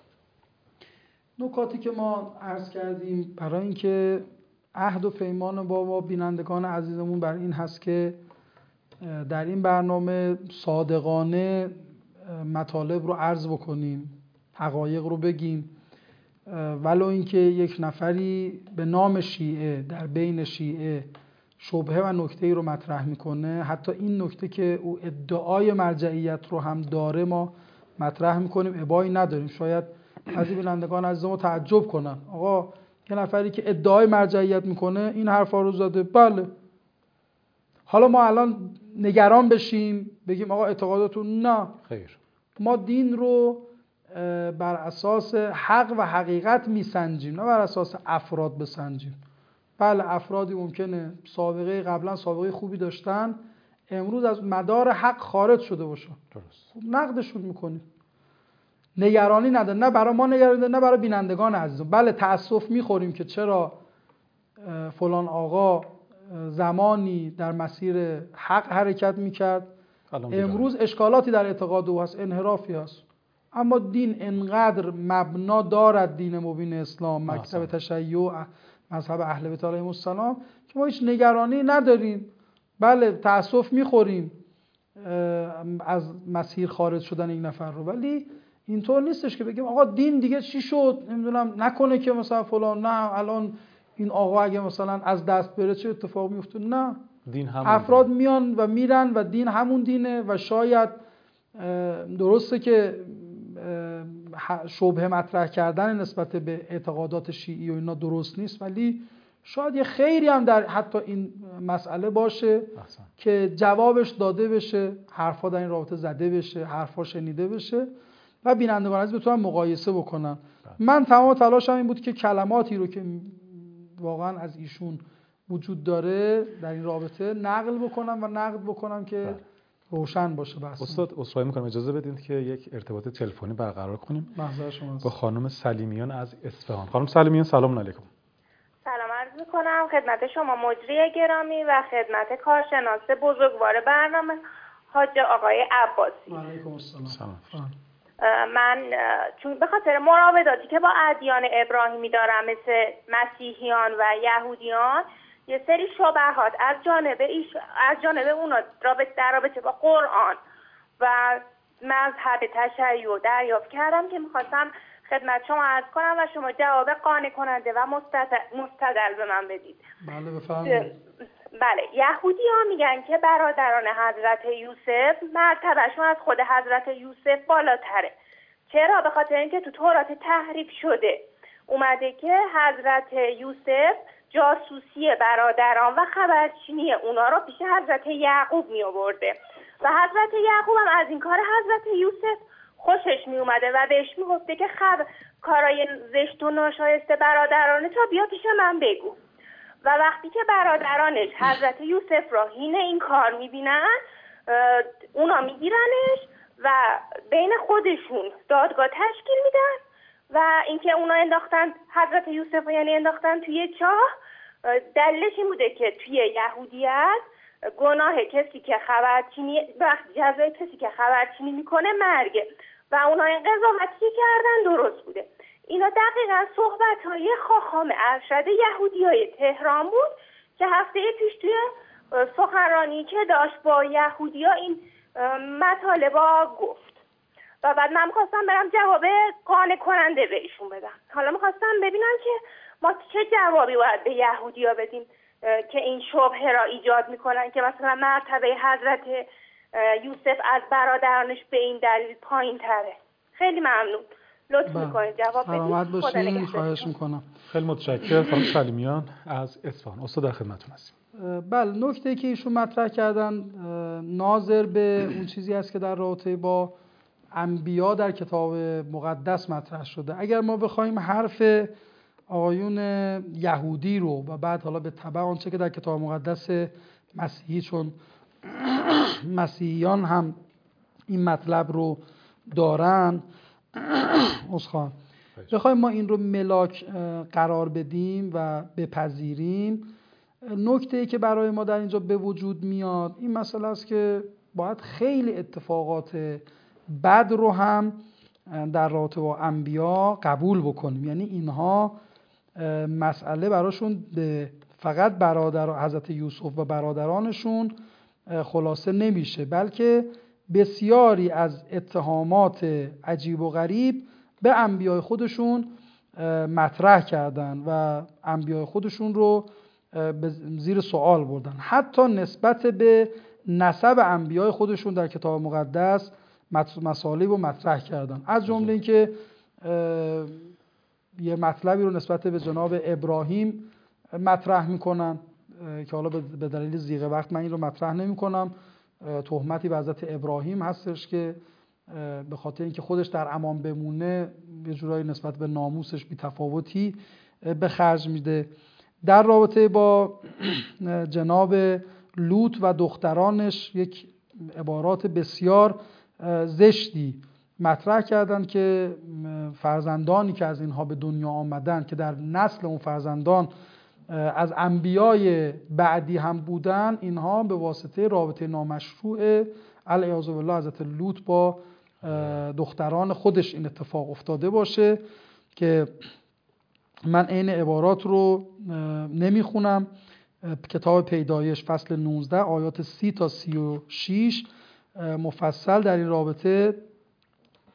نکاتی که ما عرض کردیم برای اینکه عهد و پیمان با بینندگان عزیزمون بر این هست که در این برنامه صادقانه مطالب رو عرض بکنیم، حقایق رو بگیم، ولو اینکه یک نفری به نام شیعه در بین شیعه شبهه و نکته‌ای رو مطرح میکنه، حتی این نکته که او ادعای مرجعیت رو هم داره ما مطرح میکنیم، ابایی نداریم. شاید بعضی بینندگان عزیز ما تعجب کنن، آقا یه نفری که ادعای مرجعیت میکنه این حرفا رو زده. بله، حالا ما الان نگران بشیم بگیم آقا اعتقاداتون نه، خیر. ما دین رو بر اساس حق و حقیقت میسنجیم، نه بر اساس افراد بسنجیم. بله، افرادی ممکنه سابقه قبلا سابقه خوبی داشتن، امروز از مدار حق خارج شده باشن، درست، خب نقدشون میکنیم. نگرانی نداره، نه برای ما نگرانی، نه برای بینندگان عزیزم. بله تأسف میخوریم که چرا فلان آقا زمانی در مسیر حق حرکت میکرد، امروز اشکالاتی در اعتقاد او هست، انحرافی هست. اما دین انقدر مبنا دارد، دین مبین اسلام، مکتب تشیع، مذهب اهل بیت علیهم السلام، که ما هیچ نگرانی نداریم. بله تأسف میخوریم از مسیر خارج شدن یک نفر رو، ولی اینطور نیستش که بگیم آقا دین دیگه چی شد، نمیدونم نکنه که مثلا فلان، نه الان این آقا اگه مثلا از دست بره چه اتفاق میفته. نه،
دین همون
افراد میان و میرن و دین همون دینه و شاید درسته که شبهه مطرح کردن نسبت به اعتقادات شیعی و اینا درست نیست، ولی شاید یه خیری هم در حتی این مسئله باشه که جوابش داده بشه، حرفا در این رابطه زده بشه، حرفا شنیده بشه و بینندگان عزیز بتونن مقایسه بکنن. من تمام تلاشم این بود که کلماتی رو که واقعا از ایشون وجود داره در این رابطه نقل بکنم و نقد بکنم که روشن باشه بحث.
استاد عذرخواهی می‌کنم اجازه بدید که یک ارتباط تلفنی برقرار کنیم.
محضر شماست.
با خانم سلیمیان از اصفهان. خانم سلیمیان سلام علیکم.
سلام عرض می‌کنم خدمت شما مجری گرامی و خدمت کارشناس بزرگوار برنامه حاج آقای عباسی.
و علیکم السلام.
من چون به خاطر مراوداتی که با ادیان ابراهیمی دارم مثل مسیحیان و یهودیان یه سری شبهات از جانب اونا در رابطه با قرآن و مذهب تشیع دریافت کردم که میخواستم خدمت شما عرض کنم و شما جواب قانع کننده و مستدل به من بدید.
بله بفرمایید.
بله، یهودی‌ها میگن که برادران حضرت یوسف مرتبهشون از خود حضرت یوسف بالاتره. چرا؟ به خاطر اینکه تو تورات تحریف شده اومده که حضرت یوسف جاسوسی برادران و خبرچینی اونا رو پیش حضرت یعقوب می آورده و حضرت یعقوب هم از این کار حضرت یوسف خوشش می اومده و بهش می گفته که کارای زشت و ناشایسته برادران تو بیا پیش من بگو. و وقتی که برادرانش حضرت یوسف را هین این کار میبینن اونا میگیرنش و بین خودشون دادگاه تشکیل میدن و اینکه اونا انداختن حضرت یوسف یعنی انداختن توی چاه. دلیلش این بوده که توی یهودیت گناه کسی که جزای کسی که خبرچینی میکنه مرگه و اونا این قضاوتی کردن درست بوده. اینا دقیقا صحبت‌های خاخام ارشد یهودیای تهران بود که هفته پیش توی سخنرانی که داشت با یهودیا این مطالبا گفت و بعد من می‌خواستم برم جواب قانع کننده بهشون بدم. حالا می‌خواستم ببینم که ما چه جوابی باید به یهودیا بدیم که این شبهه را ایجاد می‌کنن که مثلا مرتبه حضرت یوسف از برادرانش به این دلیل پایین‌تره. خیلی ممنون. لطف میکنید جواب بدید.
خدا نگهدار. خواهش میکنم.
خیلی متشکرم خانم سلیمیان از اصفهان. استاد در خدمتتون هستیم.
بله، نکته‌ای که ایشون مطرح کردن ناظر به اون چیزی است که در رابطه با انبیا در کتاب مقدس مطرح شده. اگر ما بخوایم حرف آقایون یهودی رو و بعد حالا به تبع آنچه که در کتاب مقدس مسیحی، چون مسیحیان هم این مطلب رو دارن، بخوایم ما این رو ملاک قرار بدیم و بپذیریم، نکته‌ای که برای ما در اینجا به وجود میاد این مسئله است که باید خیلی اتفاقات بد رو هم در رابطه با انبیا قبول بکنیم. یعنی اینها مسئله براشون به فقط حضرت یوسف و برادرانشون خلاصه نمیشه، بلکه بسیاری از اتهامات عجیب و غریب به انبیای خودشون مطرح کردن و انبیای خودشون رو زیر سوال بردن. حتی نسبت به نسب انبیای خودشون در کتاب مقدس مطالب رو مطرح کردن، از جمله اینکه یه مطلبی رو نسبت به جناب ابراهیم مطرح میکنن که حالا به دلیل ضیق وقت من این رو مطرح نمیکنم. تهمتی به حضرت ابراهیم هستش که به خاطر اینکه خودش در امان بمونه یه جورایی نسبت به ناموسش بی‌تفاوتی به خرج میده. در رابطه با جناب لوط و دخترانش یک عبارات بسیار زشتی مطرح کردن که فرزندانی که از اینها به دنیا آمدن که در نسل اون فرزندان از انبیای بعدی هم بودن، اینها به واسطه رابطه نامشروع علیاذ بالله حضرت لوط با دختران خودش این اتفاق افتاده باشه که من عین عبارات رو نمیخونم. کتاب پیدایش فصل 19 آیات 30 تا 36 مفصل در این رابطه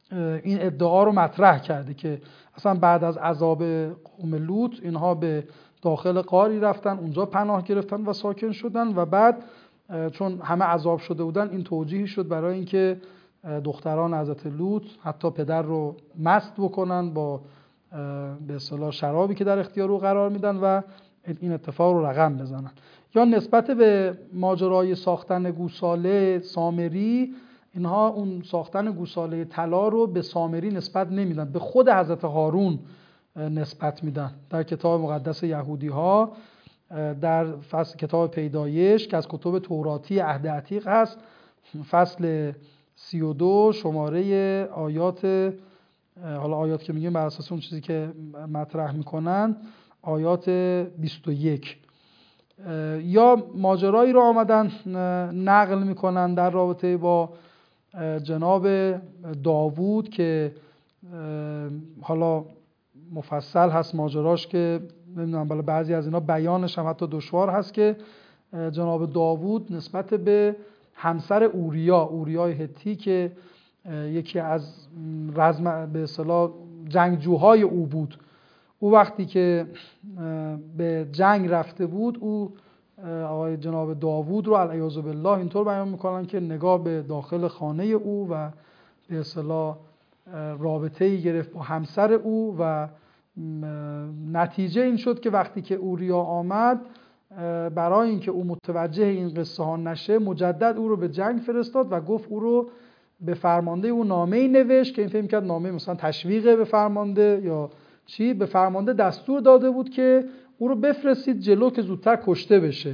این ادعا رو مطرح کرده که اصلا بعد از عذاب قوم لوط اینها به داخل غاری رفتن، اونجا پناه گرفتن و ساکن شدن و بعد چون همه عذاب شده بودن این توجیهی شد برای اینکه دختران حضرت لوط حتی پدر رو مست بکنن با به اصطلاح شرابی که در اختیار او قرار میدن و این اتفاق رو رقم بزنن. یا نسبت به ماجرای ساختن گوساله سامری، اینها اون ساختن گوساله طلا رو به سامری نسبت نمیدن، به خود حضرت هارون نسبت میدن. در کتاب مقدس یهودی ها در فصل کتاب پیدایش که از کتب توراتی عهد عتیق هست، فصل 32 شماره آیات، حالا آیات که میگیم بر اساس اون چیزی که مطرح میکنن، آیات 21 یا ماجرایی رو آمدن نقل میکنن در رابطه با جناب داوود که حالا مفصل هست ماجراش که نمیدونم، بالا بعضی از اینا بیانش هم حتی دشوار هست که جناب داوود نسبت به همسر اوریای هتی که یکی از رزم به اصطلاح جنگجوهای او بود، او وقتی که به جنگ رفته بود، او آقای جناب داوود رو علیه بالله اینطور بیان میکنن که نگاه به داخل خانه او و به اصطلاح رابطه‌ای گرفت با همسر او و نتیجه این شد که وقتی که اوریا آمد، برای اینکه او متوجه این قصه ها نشه مجدد او رو به جنگ فرستاد و گفت او رو به فرمانده او نامه‌ای نوشت که این فهم کرد نامه مثلا تشویق به فرمانده یا چی، به فرمانده دستور داده بود که او رو بفرستید جلو که زودتر کشته بشه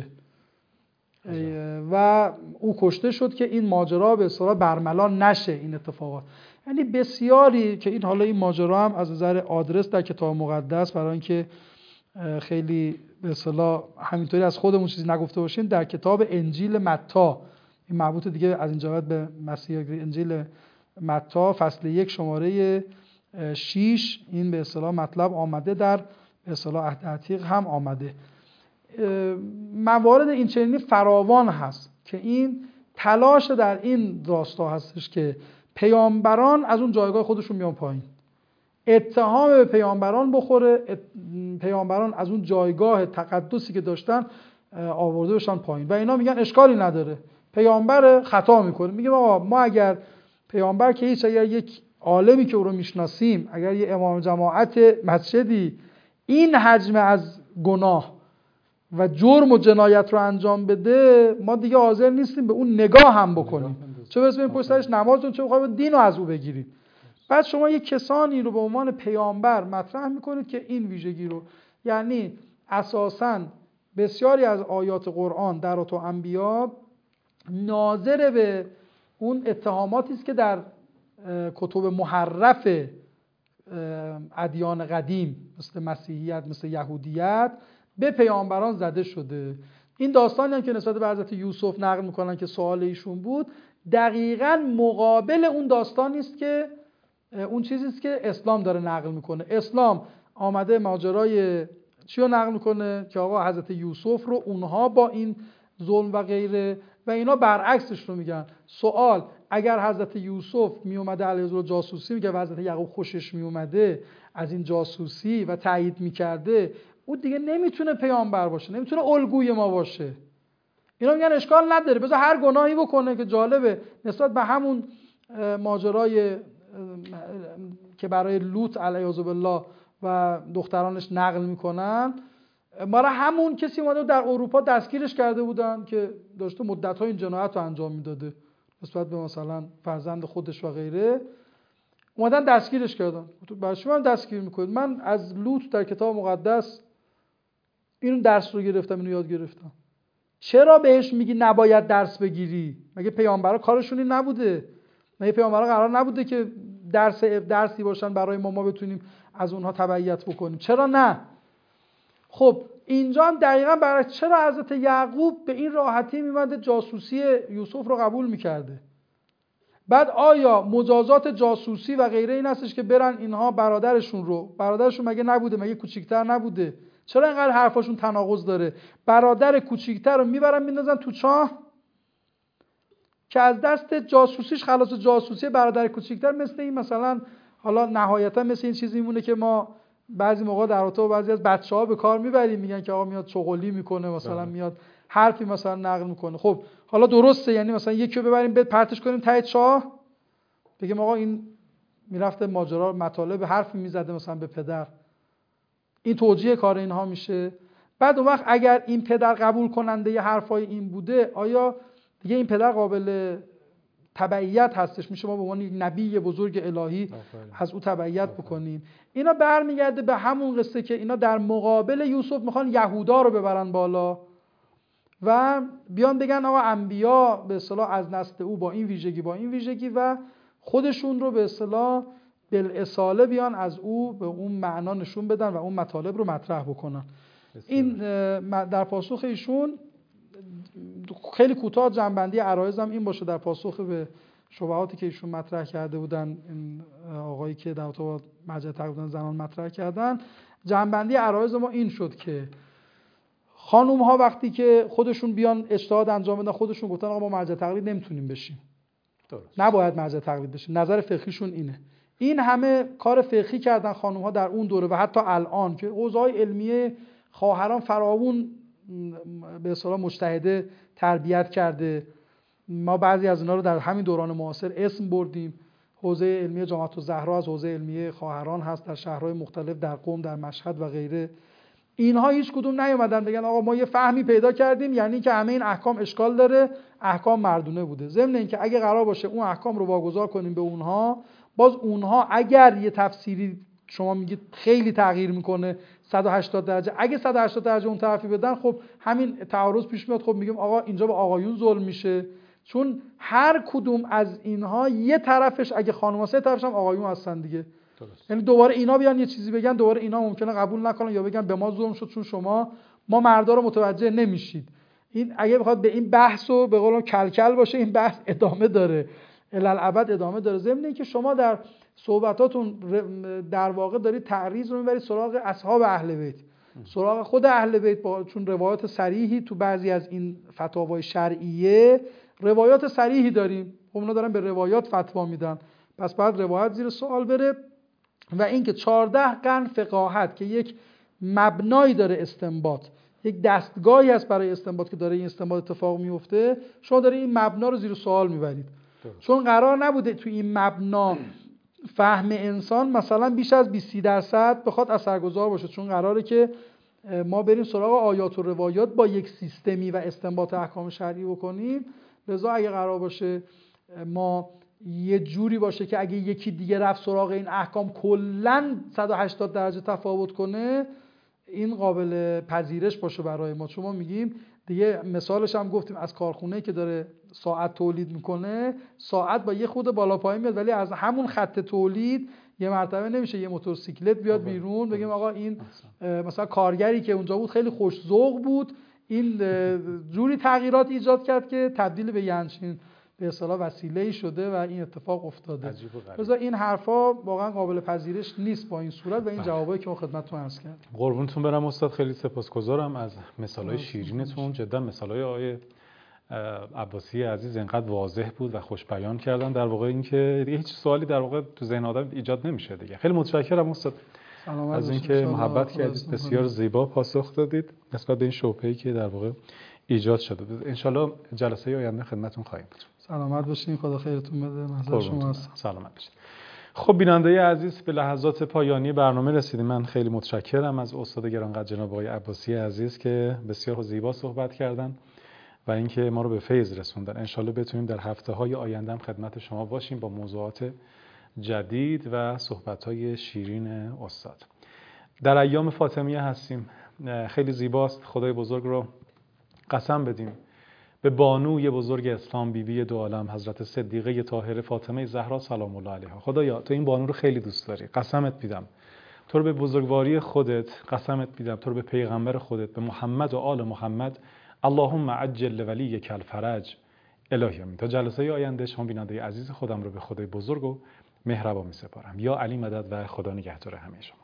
و او کشته شد که این ماجرا به اصطلاح برملا نشه این اتفاقات. یعنی بسیاری که این حالا این ماجرا هم از نظر آدرس در کتاب مقدس، برای اینکه خیلی به اصطلاح همینطوری از خودمون چیزی نگفته باشیم، در کتاب انجیل متی، این مربوط دیگه از اینجا بعد به مسیح، انجیل متی فصل 1 شماره 6 این به اصطلاح مطلب آمده، در به اصطلاح عهد عتیق هم آمده. موارد این چنینی فراوان هست که این تلاش در این راستا هستش که پیامبران از اون جایگاه خودشون میان پایین، اتهام به پیامبران بخوره، پیامبران از اون جایگاه تقدسی که داشتن آورده بشن پایین و اینا میگن اشکالی نداره، پیامبر خطا میکنه. میگه آقا ما اگر پیامبر که هیچ، اگر یک عالمی که او رو میشناسیم، اگر یه امام جماعت مسجدی این حجم از گناه و جرم و جنایت رو انجام بده، ما دیگه حاضر نیستیم به اون نگاه هم بکنیم، چه برسه به پشت سرش نمازتون، چه بخواید دین رو از او بگیرید. بعد شما یک کسانی رو به عنوان پیامبر مطرح میکنید که این ویژگی رو، یعنی اساساً بسیاری از آیات قرآن در رابطه با انبیا ناظر به اون اتهاماتی است که در کتب محرف ادیان قدیم مثل مسیحیت، مثل یهودیت به پیامبران زده شده. این داستانی هم که نسبت به حضرت یوسف نقل میکنن که سوال ایشون بود، دقیقاً مقابل اون داستانی است که اون چیزی است که اسلام داره نقل میکنه. اسلام آمده ماجرای چی رو نقل میکنه که آقا حضرت یوسف رو اونها با این ظلم و غیره و اینا برعکسش رو میگن. سوال اگر حضرت یوسف می اومده علیه السلام جاسوسی میگه و حضرت یعقوب خوشش می اومده از این جاسوسی و تایید میکرده، اون دیگه نمیتونه پیامبر باشه، نمیتونه الگوی ما باشه. اینا میگن اشکال نداره، بذار هر گناهی بکنه. که جالبه نسبت به همون ماجرای که برای لوط علیه بالله و دخترانش نقل میکنن، ما را همون کسی اومده در اروپا دستگیرش کرده بودن که داشته مدت‌ها این جنایت رو انجام میداده نسبت به مثلا فرزند خودش و غیره، اومدن دستگیرش کردن. برای شما هم دستگیر میکنید؟ من از لوط در کتاب مقدس اینو درس رو گرفتم، اینو یاد گرفتم. چرا بهش میگی نباید درس بگیری؟ مگه پیامبرا کارشون این نبوده؟ مگه پیامبرا قرار نبوده که درسی باشن برای ما بتونیم از اونها تبعیت بکنیم؟ چرا نه؟ خب اینجا هم دقیقاً برای چرا حضرت یعقوب به این راحتی میمده جاسوسی یوسف رو قبول میکرده؟ بعد آیا مجازات جاسوسی و غیره این هستش که برن اینها برادرشون مگه نبوده؟ مگه کوچیکتر نبوده؟ چرا اینقدر حرفاشون تناقض داره؟ برادر کوچیکتر رو میبرن میندازن تو چاه که از دست جاسوسیش خلاص، جاسوسی برادر کوچیک‌تر، مثل این مثلا حالا نهایتا مثل این چیزی میمونه که ما بعضی موقع در رابطه با بعضی از بچه‌ها به کار میبریم، میگن که آقا میاد چغلی میکنه، مثلا میاد حرفی مثلا نقل میکنه. خب حالا درسته، یعنی مثلا یکی رو ببریم پرتش کنیم ته چاه، بگیم آقا این میرفته ماجرا مطالب حرفی میزده مثلا به پدر، این توجیه کار اینها میشه. بعد اون وقت اگر این پدر قبول کننده ی حرفای این بوده، آیا دیگه این پدر قابل تبعیت هستش؟ میشه ما به عنوان یک نبی بزرگ الهی از او تبعیت بکنیم؟ اینا برمیگرده به همون قصه که اینا در مقابل یوسف میخوان یهودا رو ببرن بالا و بیان بگن آقا انبیا به اصطلاح از نسل او با این ویژگی با این ویژگی، و خودشون رو به اصطلاح بالاصاله بیان از او به اون معنا نشون بدن و اون مطالب رو مطرح بکنن. این در پاسخ ایشون خیلی کوتاه جنبندی عرایضم این باشه در پاسخ به شبهاتی که ایشون مطرح کرده بودن، این آقایی که در تو مرجع تقلید زنان مطرح کردن. جنبندی عرایض ما این شد که خانوم ها وقتی که خودشون بیان اجتهاد انجام بدن، خودشون گفتن آقا ما مرجع تقلید نمیتونیم بشیم، درست، نباید مرجع تقلید بشیم، نظر فقهیشون اینه. این همه کار فقهی کردن خانوم ها در اون دوره و حتی الان که حوزه‌های علمیه خواهران فراوون به اصطلاح مجتهده تربیت کرده، ما بعضی از اینا رو در همین دوران معاصر اسم بردیم. حوزه علمی جامعه الزهرا از حوزه علمی خواهران هست در شهرهای مختلف، در قم، در مشهد و غیره. اینها هیچ کدوم نیومدن بگن آقا ما یه فهمی پیدا کردیم یعنی که همه این احکام اشکال داره، احکام مردونه بوده. ضمن اینکه اگه قرار باشه اون احکام رو واگذار کنیم به اونها، باز اونها اگر یه تفسیری شما میگید خیلی تغییر میکنه 180 درجه، اگه 180 درجه اون طرفی بدن، خب همین تعارض پیش میاد. خب میگیم آقا اینجا به آقایون ظلم میشه، چون هر کدوم از اینها یه طرفش اگه خانوما، سه طرفش هم آقایون هستن دیگه. درست. یعنی دوباره اینا بیان یه چیزی بگن، دوباره اینا ممکنه قبول نکنن یا بگن به ما ظلم شد چون ما مردا رو متوجه نمیشید. این اگه بخواد به این بحث و به قولم کلکل باشه، این بحث ادامه داره، الالعبد ادامه داره. ضمن اینکه شما در صحبتاتون در واقع دارید تعریض رو میبرید سراغ اصحاب اهل بیت، سراغ خود اهل بیت، چون روایات صریحی تو بعضی از این فتاوای شرعیه روایات صریحی داریم، اونا دارن به روایات فتوا میدن، پس بعد روایت زیر سوال بره. و اینکه 14 قرن فقاهت که یک مبنایی داره استنباط، یک دستگاهی هست برای استنباط که داره این استنباط اتفاق میفته، شما داره این مبنا رو زیر سوال میبرید. چون قرار نبوده تو این مبنا فهم انسان مثلا بیش از 20% بخواد اثرگذار باشه، چون قراره که ما بریم سراغ آیات و روایات با یک سیستمی و استنباط احکام شرعی بکنیم. لذا اگه قرار باشه ما یه جوری باشه که اگه یکی دیگه رفت سراغ این احکام کلاً 180 درجه تفاوت کنه، این قابل پذیرش باشه برای ما. چون ما میگیم دیگه، مثالش هم گفتیم، از کارخونه‌ای که داره ساعت تولید میکنه، ساعت با یه خود بالا پایین میاد، ولی از همون خط تولید یه مرتبه نمیشه یه موتورسیکلت بیاد بیرون بگیم آقا این مثلا کارگری که اونجا بود خیلی خوش ذوق بود، این جوری تغییرات ایجاد کرد که تبدیل به یه همچین به اصطلاح وسیله‌ای شده و این اتفاق افتاده. لذا این حرفا واقعا قابل پذیرش نیست با این صورت و این جوابایی که ما خدمتتون عرض کردیم.
قربونتون برم استاد، خیلی سپاسگزارم از مثالای شیرینتون. جدا مثالای آقای عباسی عزیز اینقدر واضح بود و خوش بیان کردن، در واقع اینکه دیگه هیچ سوالی در واقع تو ذهن آدم ایجاد نمیشه دیگه. خیلی متشکرم استاد از اینکه محبت کردید، بسیار زیبا پاسخ دادید نسبت به این شبهه‌ای که در واقع ایجاد شده بود. ان شاءالله جلسه آینده خدمتتون خواهیم بود.
سلامت باشین، خدا خیرتون بده. نظر شما هست.
سلامت باشین. خب بیننده عزیز، به لحظات پایانی برنامه رسیدیم. من خیلی متشکرم از استاد گرانقدر جناب آقای عباسی عزیز که بسیار زیبا صحبت کردن و اینکه ما رو به فیض رسوندن. ان شاءالله بتونیم در هفته‌های آینده هم خدمت شما باشیم با موضوعات جدید و صحبت‌های شیرین استاد. در ایام فاطمیه هستیم. خیلی زیباست خدای بزرگ رو قسم بدیم به بانوی بزرگ اسلام، بیبی دو عالم، حضرت صدیقه طاهره فاطمه زهرا سلام الله علیها. خدایا تو این بانو رو خیلی دوست داری، قسمت میدم تو رو به بزرگواری خودت، قسمت میدم تو رو به پیغمبر خودت، به محمد و آل محمد، اللهم عجل ولیک الفرج. الهی آمین. تا جلسه آینده شما بیننده عزیز خودم رو به خدای بزرگ و مهربان میسپارم. یا علی مدد و خدا نگهدار همه شما.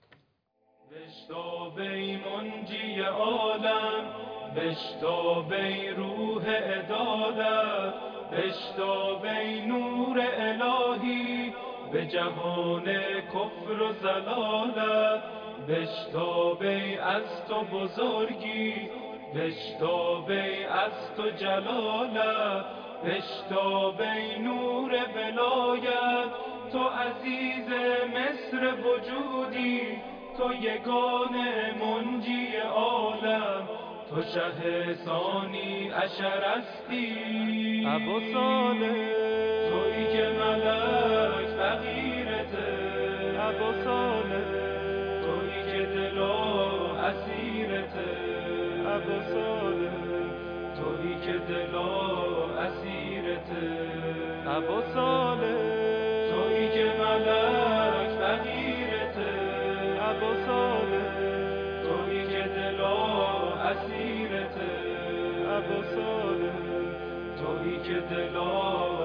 بشتابی منجی عالم، بشتابی روح عدالت،
بشتاب ای نور الهی به جهان کفر و ضلالت، بشتاب ای از تو بزرگی، بشتاب ای از تو جلالت، بشتاب ای نور ولایت. تو عزیز مصر وجودی، تو یگانه منجی عالم، تو شه ثانی عشر هستی.
ابو صالح
تویی که ملک فقیرته،
ابو صالح
تویی که دلا اسیرته،
ابو صالح
تویی که دلا اسیرته،
ابو صالح
تویی که ملک فقیرته،
ابو صالح
تویی که دلا اسیرته،
ابو صالح
تویی که دلا